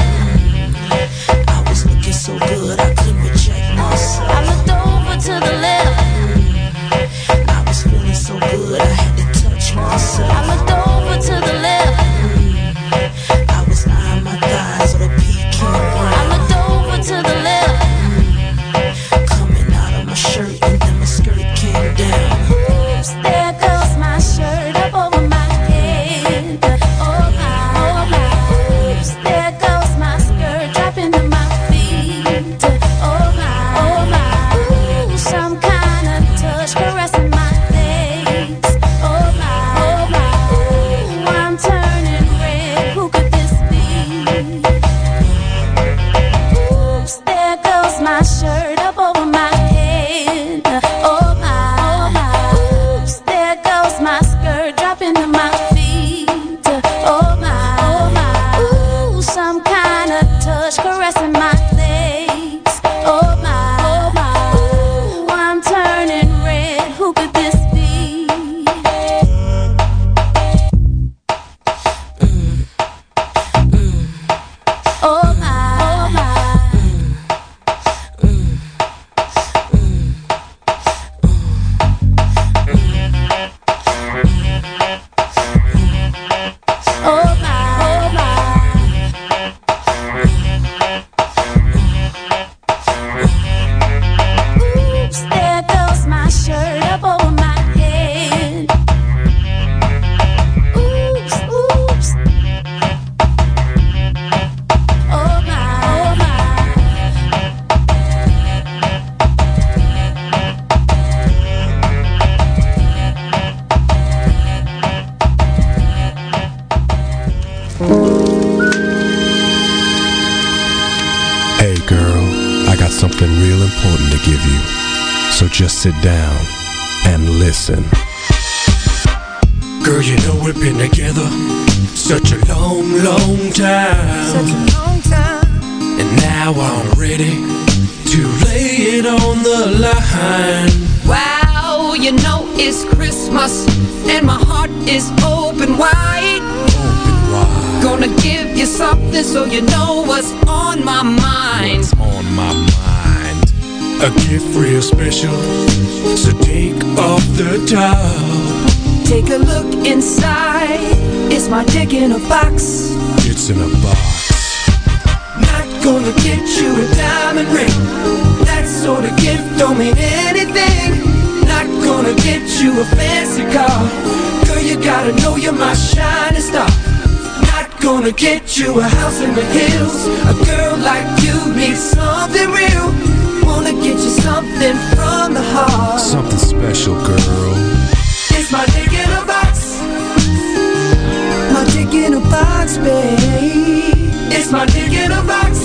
I was looking so good I couldn't reject myself.
I looked over to the left.
I was feeling so good I had to touch myself.
I looked over to the left.
I was eyeing my thighs with a pecan brown.
I looked over to the left.
Coming out of my shirt and then my skirt came down.
Oops, there goes my shirt up over my head. Oh my, oh my. Oops, there goes my skirt dropping to my feet. Oh my, oh my. Ooh, some kind of touch caressing my legs. Oh my, oh my. Ooh, I'm turning red. Who could this be? Oops, there goes my shirt up over my head. Oh my, oh my. Oops, there goes my skirt dropping to my feet. Oh my, oh my. Ooh, some kind of touch caressing my legs. Oh my, oh my. Ooh, I'm turning red. Who could this be? Oh my, oh my. Oh my, oh my. Oops, there goes my shirt up over my head. Oops, oops. Oh my, oh my.
Hey girl, I got something real important to give you. So just sit down and listen.
Girl, you know we've been together such a long, long time.
Such a long time.
And now I'm ready to lay it on the line.
Wow, you know it's Christmas and my heart is open wide.
Open wide.
Gonna give you something so you know what's on my mind.
What's on my mind? A gift real special, so take off the top.
Take a look inside. It's my dick in a box.
It's in a box.
Not gonna get you a diamond ring. That sort of gift don't mean anything. Not gonna get you a fancy car. Girl, you gotta know you're my shining star. Not gonna get you a house in the hills. A girl like you needs something real. Wanna get you something from the heart.
Something special, girl.
It's my dick in a box. My dick in a box, babe. It's my dick in a box.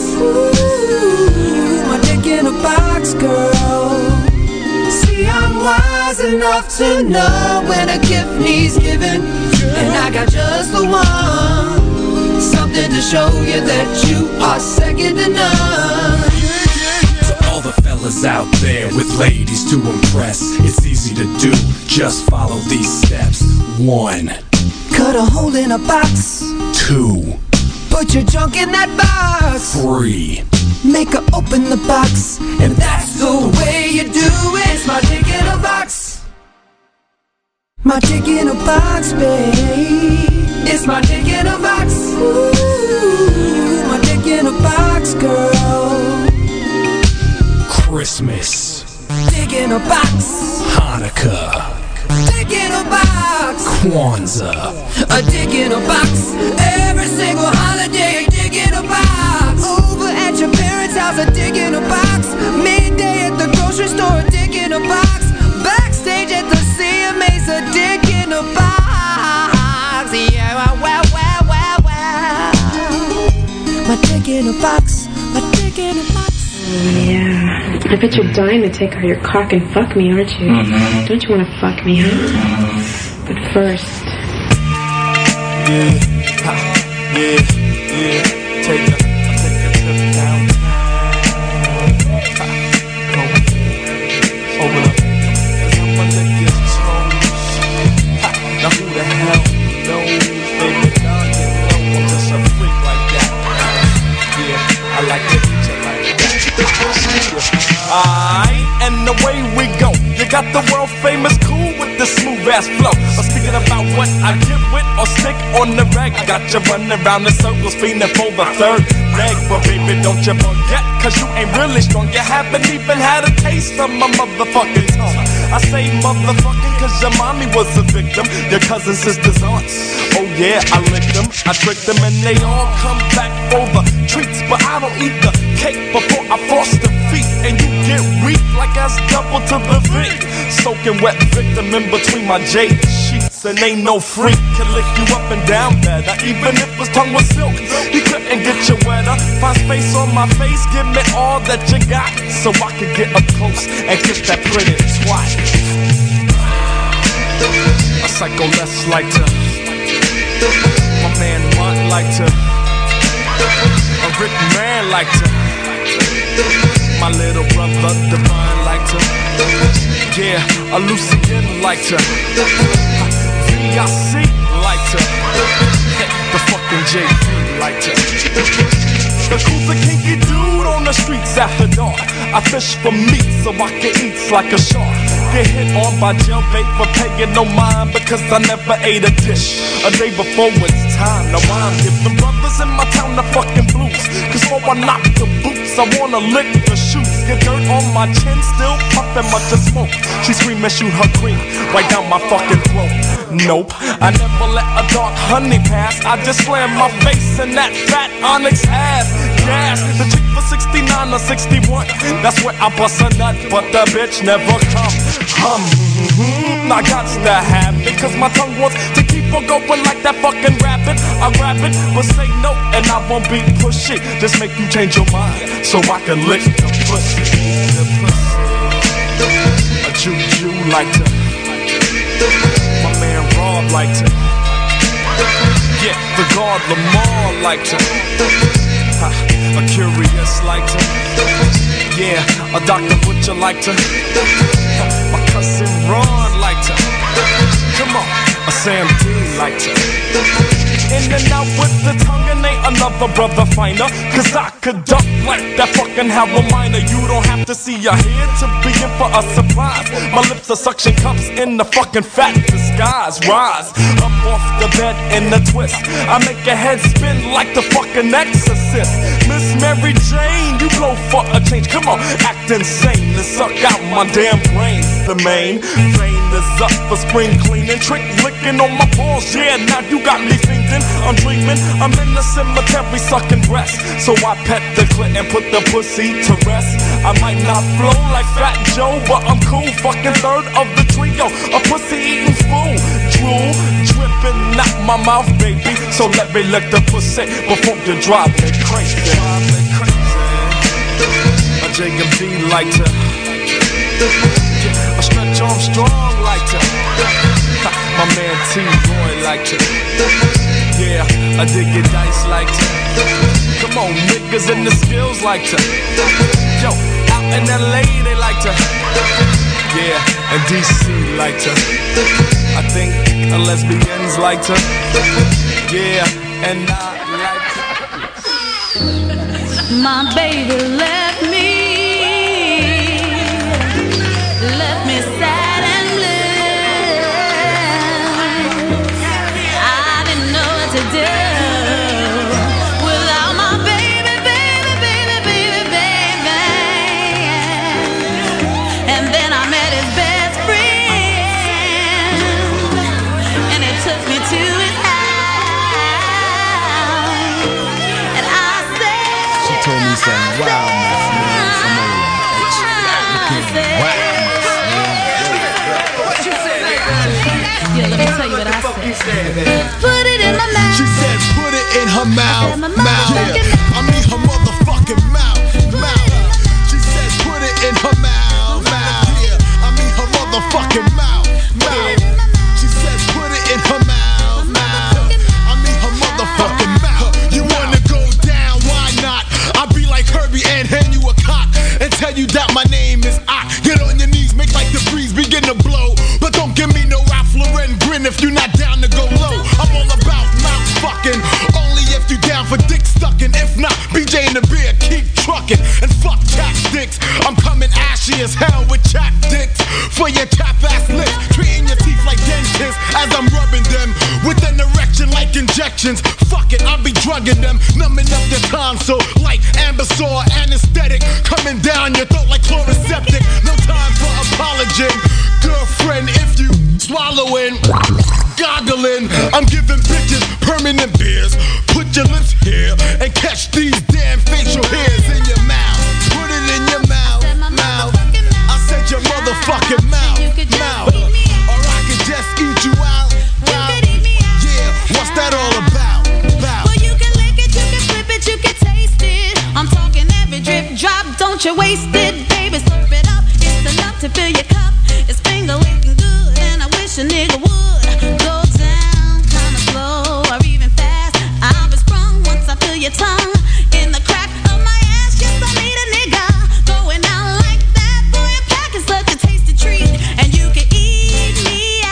Ooh, my dick in a box, girl. See, I'm wise enough to know when a gift needs giving, and I got just the one. Something to show you that you are second to none.
To all the fellas out there with ladies to impress, it's easy to do, just follow these steps. One,
cut a hole in a box.
Two,
put your junk in that box.
Three,
make her open the box, and that's the way you do it. It's my dick in a box. My dick in a box, babe. It's my dick in a box. Ooh, my dick in a box, girl.
Christmas,
Dick in a box.
Hanukkah,
Dick in a box.
Kwanzaa,
a dick in a box. Every single holiday, a dick in a box. Over at your parents' house, a dick in a box. Midday at the grocery store, a dick in a box. Backstage at the C M A's, a dick in a box. Yeah, wow, wow, wow, wow. My dick in a box. My dick in a box.
Yeah. I bet you're dying to take out your cock and fuck me, aren't you? Mm-hmm. Don't you want to fuck me, huh? Mm-hmm. But first.
Yeah, ha, yeah, yeah. Take a, take a trip downtown. Ha, go. Open up. Cause I'ma lick your toes. Ha, now who the hell knows? Baby, dog, you know I'm just a freak like that. Yeah, I like to eat you like that. Alright, and away we go. You got the world famous cool with the smooth ass flow. I'm speaking about what I get with or stick on the rag. Got you running around in circles, feeding for the third leg. But baby, don't you forget, cause you ain't really strong. You haven't even had a taste of my motherfucking tongue. I say motherfucking cause your mommy was a victim. Your cousin, sisters, aunts. Oh yeah, I licked them, I tricked them, and they all come back for the treats. But I don't eat the cake before I frost the feet. And you get weak like that's double to the V. Soaking wet victim in between my jade sheets. And ain't no freak can lick you up and down better. Even if his tongue was silk, he couldn't get you wetter. Find space on my face, give me all that you got, so I could get up close and kiss that pretty twat. A psycho less like to, my man Mont like to, a Rick man like to, my little brother Divine like to, yeah, a Lucian like to, V I C like to, the fucking J V like to. The cool's a kinky dude on the streets after dark. I fish for meat so I can eat like a shark. Get hit on by jailbait for paying no mind, because I never ate a dish a day before it's time. Now I'm giving brothers in my town the fucking blues, cause before I knock the boots, I wanna lick the shoes. Get dirt on my chin, still puffin' much of smoke. She scream and shoot her cream right down my fucking throat. Nope, I never let a dark honey pass. I just slam my face in that fat onyx ass. Gas, the chick for sixty-nine or sixty-one, that's where I bust a nut, but the bitch never come. Hum, mm-hmm, I got to have it, cause my tongue wants to keep on going like that fucking rabbit. I grab it, but say no, and I won't be pushy. Just make you change your mind, so I can lick the pussy. The pussy. A juju like to, my man Rob like to, yeah, the guard Lamar like to, a curious like to, yeah, a Doctor Butcher like to, my cousin Ron like to, come on, a Sam D like to. In and out with the tongue and ain't another brother finer, cause I could duck like that fucking Harold Miner. You don't have to see your head to be in for a surprise. My lips are suction cups in the fucking fat disguise. Rise up off the bed in a twist, I make your head spin like the fucking exorcist.
Miss Mary Jane, you blow for a change. Come on, act insane and suck out my damn brain. The main vein is up for spring cleaning, trick licking on my balls. Yeah, now you got me fiending. I'm dreaming, I'm in the cemetery sucking breasts. So I pet the clit and put the pussy to rest. I might not flow like Fat Joe, but I'm cool. Fucking third of the trio, a pussy eating fool. Drool dripping out my mouth, baby. So let me lick the pussy before you drive me crazy. A Jacob D like to, a Stretch Armstrong like to, my man T-Boy like to, yeah, I dig your dice like to. Come on, niggas in the skills like to, yo, out in L A they like to, yeah, and D C like to, I think a lesbians like to, yeah, and I like to.
My baby left me, left me sad and blue. I didn't know what to do without my baby, baby, baby, baby, baby. And then I met his best friend, and it took me to his house, and I said,
she told me some wildness, man. Some old wildness, man.
What you said, yeah, let me tell you what I said. Put it in my mouth.
She said, put it in her mouth, mouth. Yeah. I mean her motherfucking mouth, mouth. She said, put it in her mouth, mouth. Yeah. I mean her motherfucking mouth, mouth. She said, put it in her mouth, mouth. I mean her motherfucking mouth. You wanna go down? Why not? I'll be like Herbie and hand you a cock and tell you that my name is I. Get on your knees, make like the breeze begin to blow. But don't give me no Ralph Lauren grin if you're not down to go low. I'm all about mouth fucking, only if you down for dick sucking. If not, B J and the beer keep trucking. And fuck chapsticks, I'm coming ashy as hell with chapsticks for your chap ass lips. Treating your teeth like dentists as I'm rubbing them with an erection like injections. Fuck it, I'll be drugging them, numbing up your tonsil like Ambisor anesthetic, coming down your throat like chloroseptic. No time for apologizing, girlfriend, if you swallowing, goggling. I'm giving bitches permanent beers. Put your lips here and catch these damn facial hairs in your mouth. Put it in your mouth, mouth. I said your motherfucking mouth, mouth. Or I could just eat you out, out. Yeah, what's that all about? about?
Well, you can lick it, you can flip it, you can taste it. I'm talking every drip drop, don't you waste it, baby. Slurp it up, it's enough to fill your cup. It's finger licking good, and I wish a nigga would go down kinda slow or even fast. I'll be sprung once I feel your tongue in the crack of my ass. Yes, I need a nigga going out like that. Boy, I'm packing such a tasty treat, and you can eat me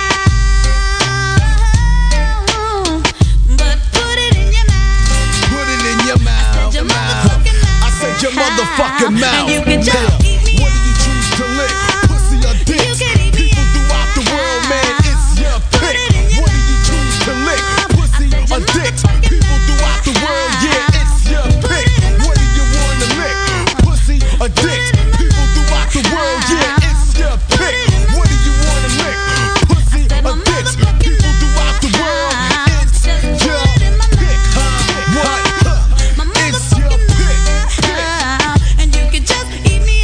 out, but put it in your mouth.
Put it in your mouth, mouth. I said your motherfucking mouth.
And you can just
mouth.
eat me
What do you choose to lick? Pussy or dick? People throughout the world, man, it's your pick. What do you choose to lick? Pussy or dick? People throughout the world, yeah, it's your pick. What do you wanna lick? Pussy or dick? People throughout the world, yeah, it's your pick. What do you wanna lick? Pussy or dick? People throughout the world, it's your pick, huh? What? It's your pick,
and you can just eat me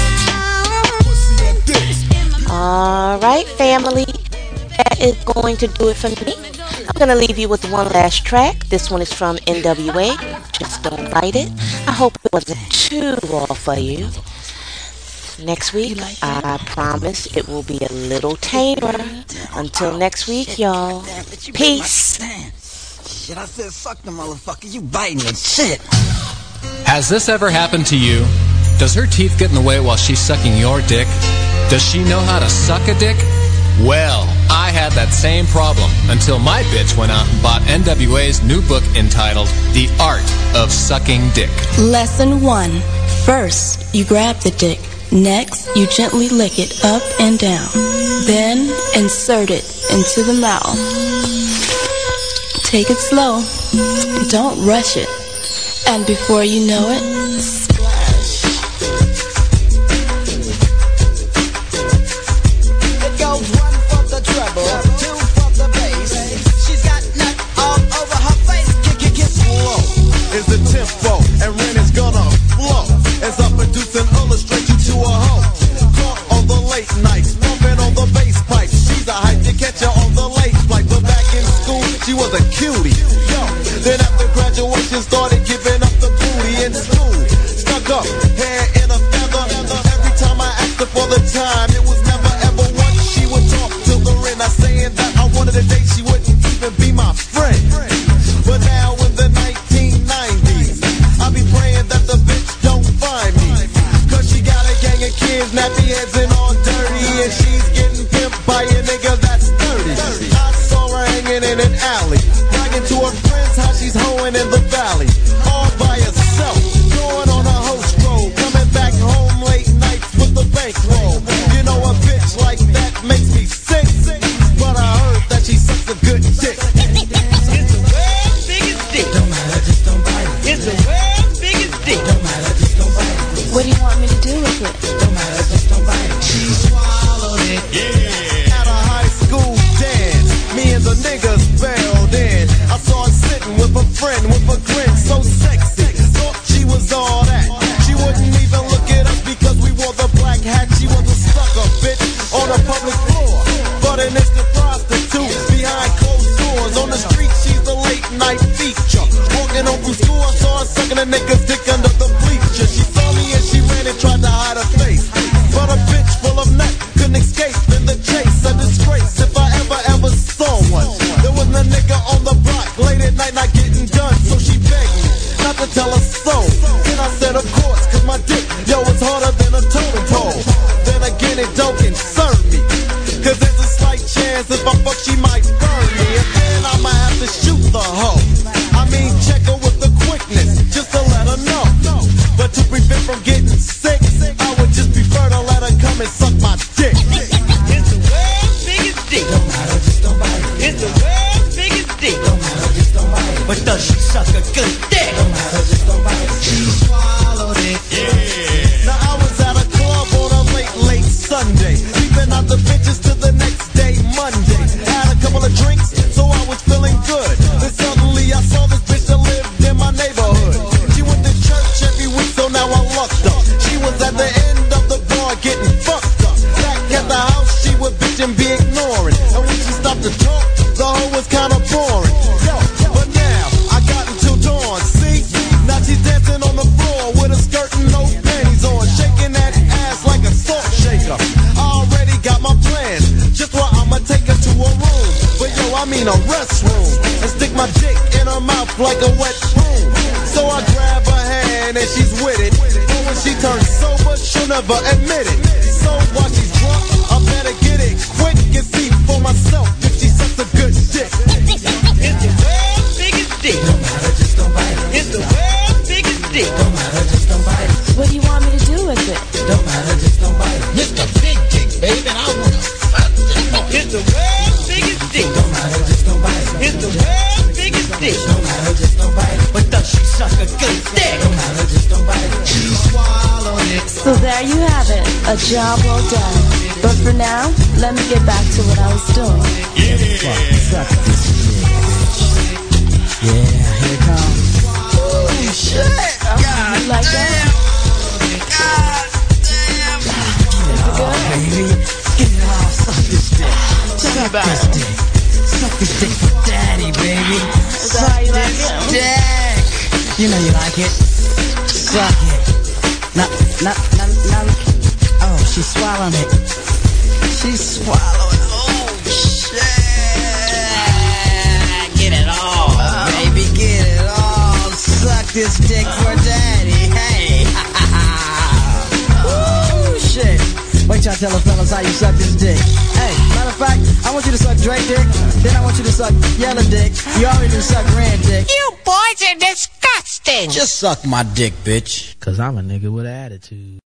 out.
All right, family, that is going to do it for me. I'm going to leave you with one last track. This one is from N W A, Just Don't Write It. I hope it wasn't too raw for you. Next week, I promise it will be a little tamer. Until next week, y'all. Peace.
Shit, I said suck the motherfucker, you biting it, shit.
Has this ever happened to you? Does her teeth get in the way while she's sucking your dick? Does she know how to suck a dick? Well, I had that same problem until my bitch went out and bought N W A's new book entitled The Art of Sucking Dick.
Lesson one. First, you grab the dick. Next, you gently lick it up and down. Then, insert it into the mouth. Take it slow. Don't rush it. And before you know it, splash.
It goes one for the treble, two for the bass. She's got nut all over her face. Kick, kick, kick,
Slow is the tempo, and Ren is gonna flow as I produce and illustrate you to a hoe. Caught on the late nights, bumping on the bass pipe. She's a hype to catch her on the late flight, but back in school she was a cutie. Yo, then after graduation started giving up the booty in school. Stuck up, hair in a feather. Every time I asked her for the time, it was never ever once she would talk till the end. I saying that I wanted a date, she wouldn't even be my friend. But now in the nineteen nineties, I be praying that the bitch don't find me. Cause she got a gang of kids, nappy heads and all dirty. And she's getting pimped by a nigga that's thirty. I saw her hanging in an alley, bragging to her friends how she's hoeing in the valley. All by herself, going on a host road, coming back home late nights with the bankroll. You know a bitch like that makes me sick, but I heard that she sucks a good dick.
It's the world's biggest dick. Don't matter, just don't bite it. It's the world's biggest dick. Don't matter, just don't bite it.
What do you want me to do with it?
Don't matter, just don't bite it. She swallowed it.
Yeah. At a high school dance, me and the niggas bailed in. I saw her sitting with a friend with a grin so sexy. Thought she was all that. She wouldn't even look at us because we wore the black hat. She was a sucker bitch on a public floor, but an instant prostitute behind closed doors. On the street, she's the late night feature. Walking home from school, I saw her sucking a nigga's dick under the bleachers. She saw me and she ran and tried to hide her face, but a bitch full of nut couldn't escape in the chase. A disgrace if I ever ever saw one. There wasn't a nigga on the block late at night not getting done, so she begged me not to tell her so. Then I said of course, cause my dick, yo, it's harder than a totem pole. Then again it don't concern me, cause there's a slight chance if I fuck she might burn me. And then I'ma have to shoot the hoe. I mean check her with the quickness, just to let her know. But to prevent from getting sick, I would just prefer to let her come and suck my dick.
It's the world's biggest dick. Don't matter, just don't bite it. It's the world's biggest dick. Don't matter, just don't bite it. But does she suck a good dick? Don't matter, just don't bite it. She swallowed it.
Yeah. Now I was at a club on a late, late Sunday, leaving out the bitches to the next day, Monday. Had a couple of drinks, so I was feeling good. Then suddenly I saw this bitch that lived in my neighborhood. She went to church every week, so now I lucked up. She was at the end of the bar getting fucked up. Back at the house, she would bitch and be ignoring. And when she stopped to talk, the hoe was kinda boring. Yo, but now I got until dawn, see? Now she's dancing on the floor with a skirt and no panties on, shaking that ass like a salt shaker. I already got my plans, just where I'ma take her to a room. But yo, I mean a restroom, and stick my dick in her mouth like a wet spoon. So I grab her hand and she's with it, but when she turns sober, she'll never admit it. So while she's drunk, I better get it quick and see for myself if she sucks a good dick.
It's the world's biggest dick. Don't matter, just don't bite it. It's the world's biggest dick. Don't matter, just don't bite it.
What do you want me to do with it?
Don't matter, just don't bite it. Mister Big Dick, baby, and I wanna fuck this boy. It's the world's biggest dick. Don't matter, just don't bite it. It's the world's biggest dick. Don't matter, just don't bite it. But does she suck a good dick? Don't matter, just don't bite it. She swallowed it.
So there you have it, a job well done. But for now, let me get back to what I was doing.
Yeah.
Suck this shit. Yeah, here it comes.
Holy shit.
Uh,
God
you like
damn.
that?
God damn.
Is it good?
Baby, get it off. Suck this dick.
Tell me
Suck
about
this
it.
dick. Suck this dick for daddy, baby.
Is that how you like it?
Dick. You know you like it. Suck it. Not, not, not, not. Oh, she's swallowing it. She's swallowing. Oh, shit. Get it all, baby. Get it all. Suck this dick for daddy. Hey. Oh, shit. Wait till I tell the fellas how you suck this dick. Hey, matter of fact, I want you to suck Drake dick. Then I want you to suck Yellow dick. You already done suck Red dick.
You boys are disgusting.
Just suck my dick, bitch. Cause I'm a nigga with an attitude.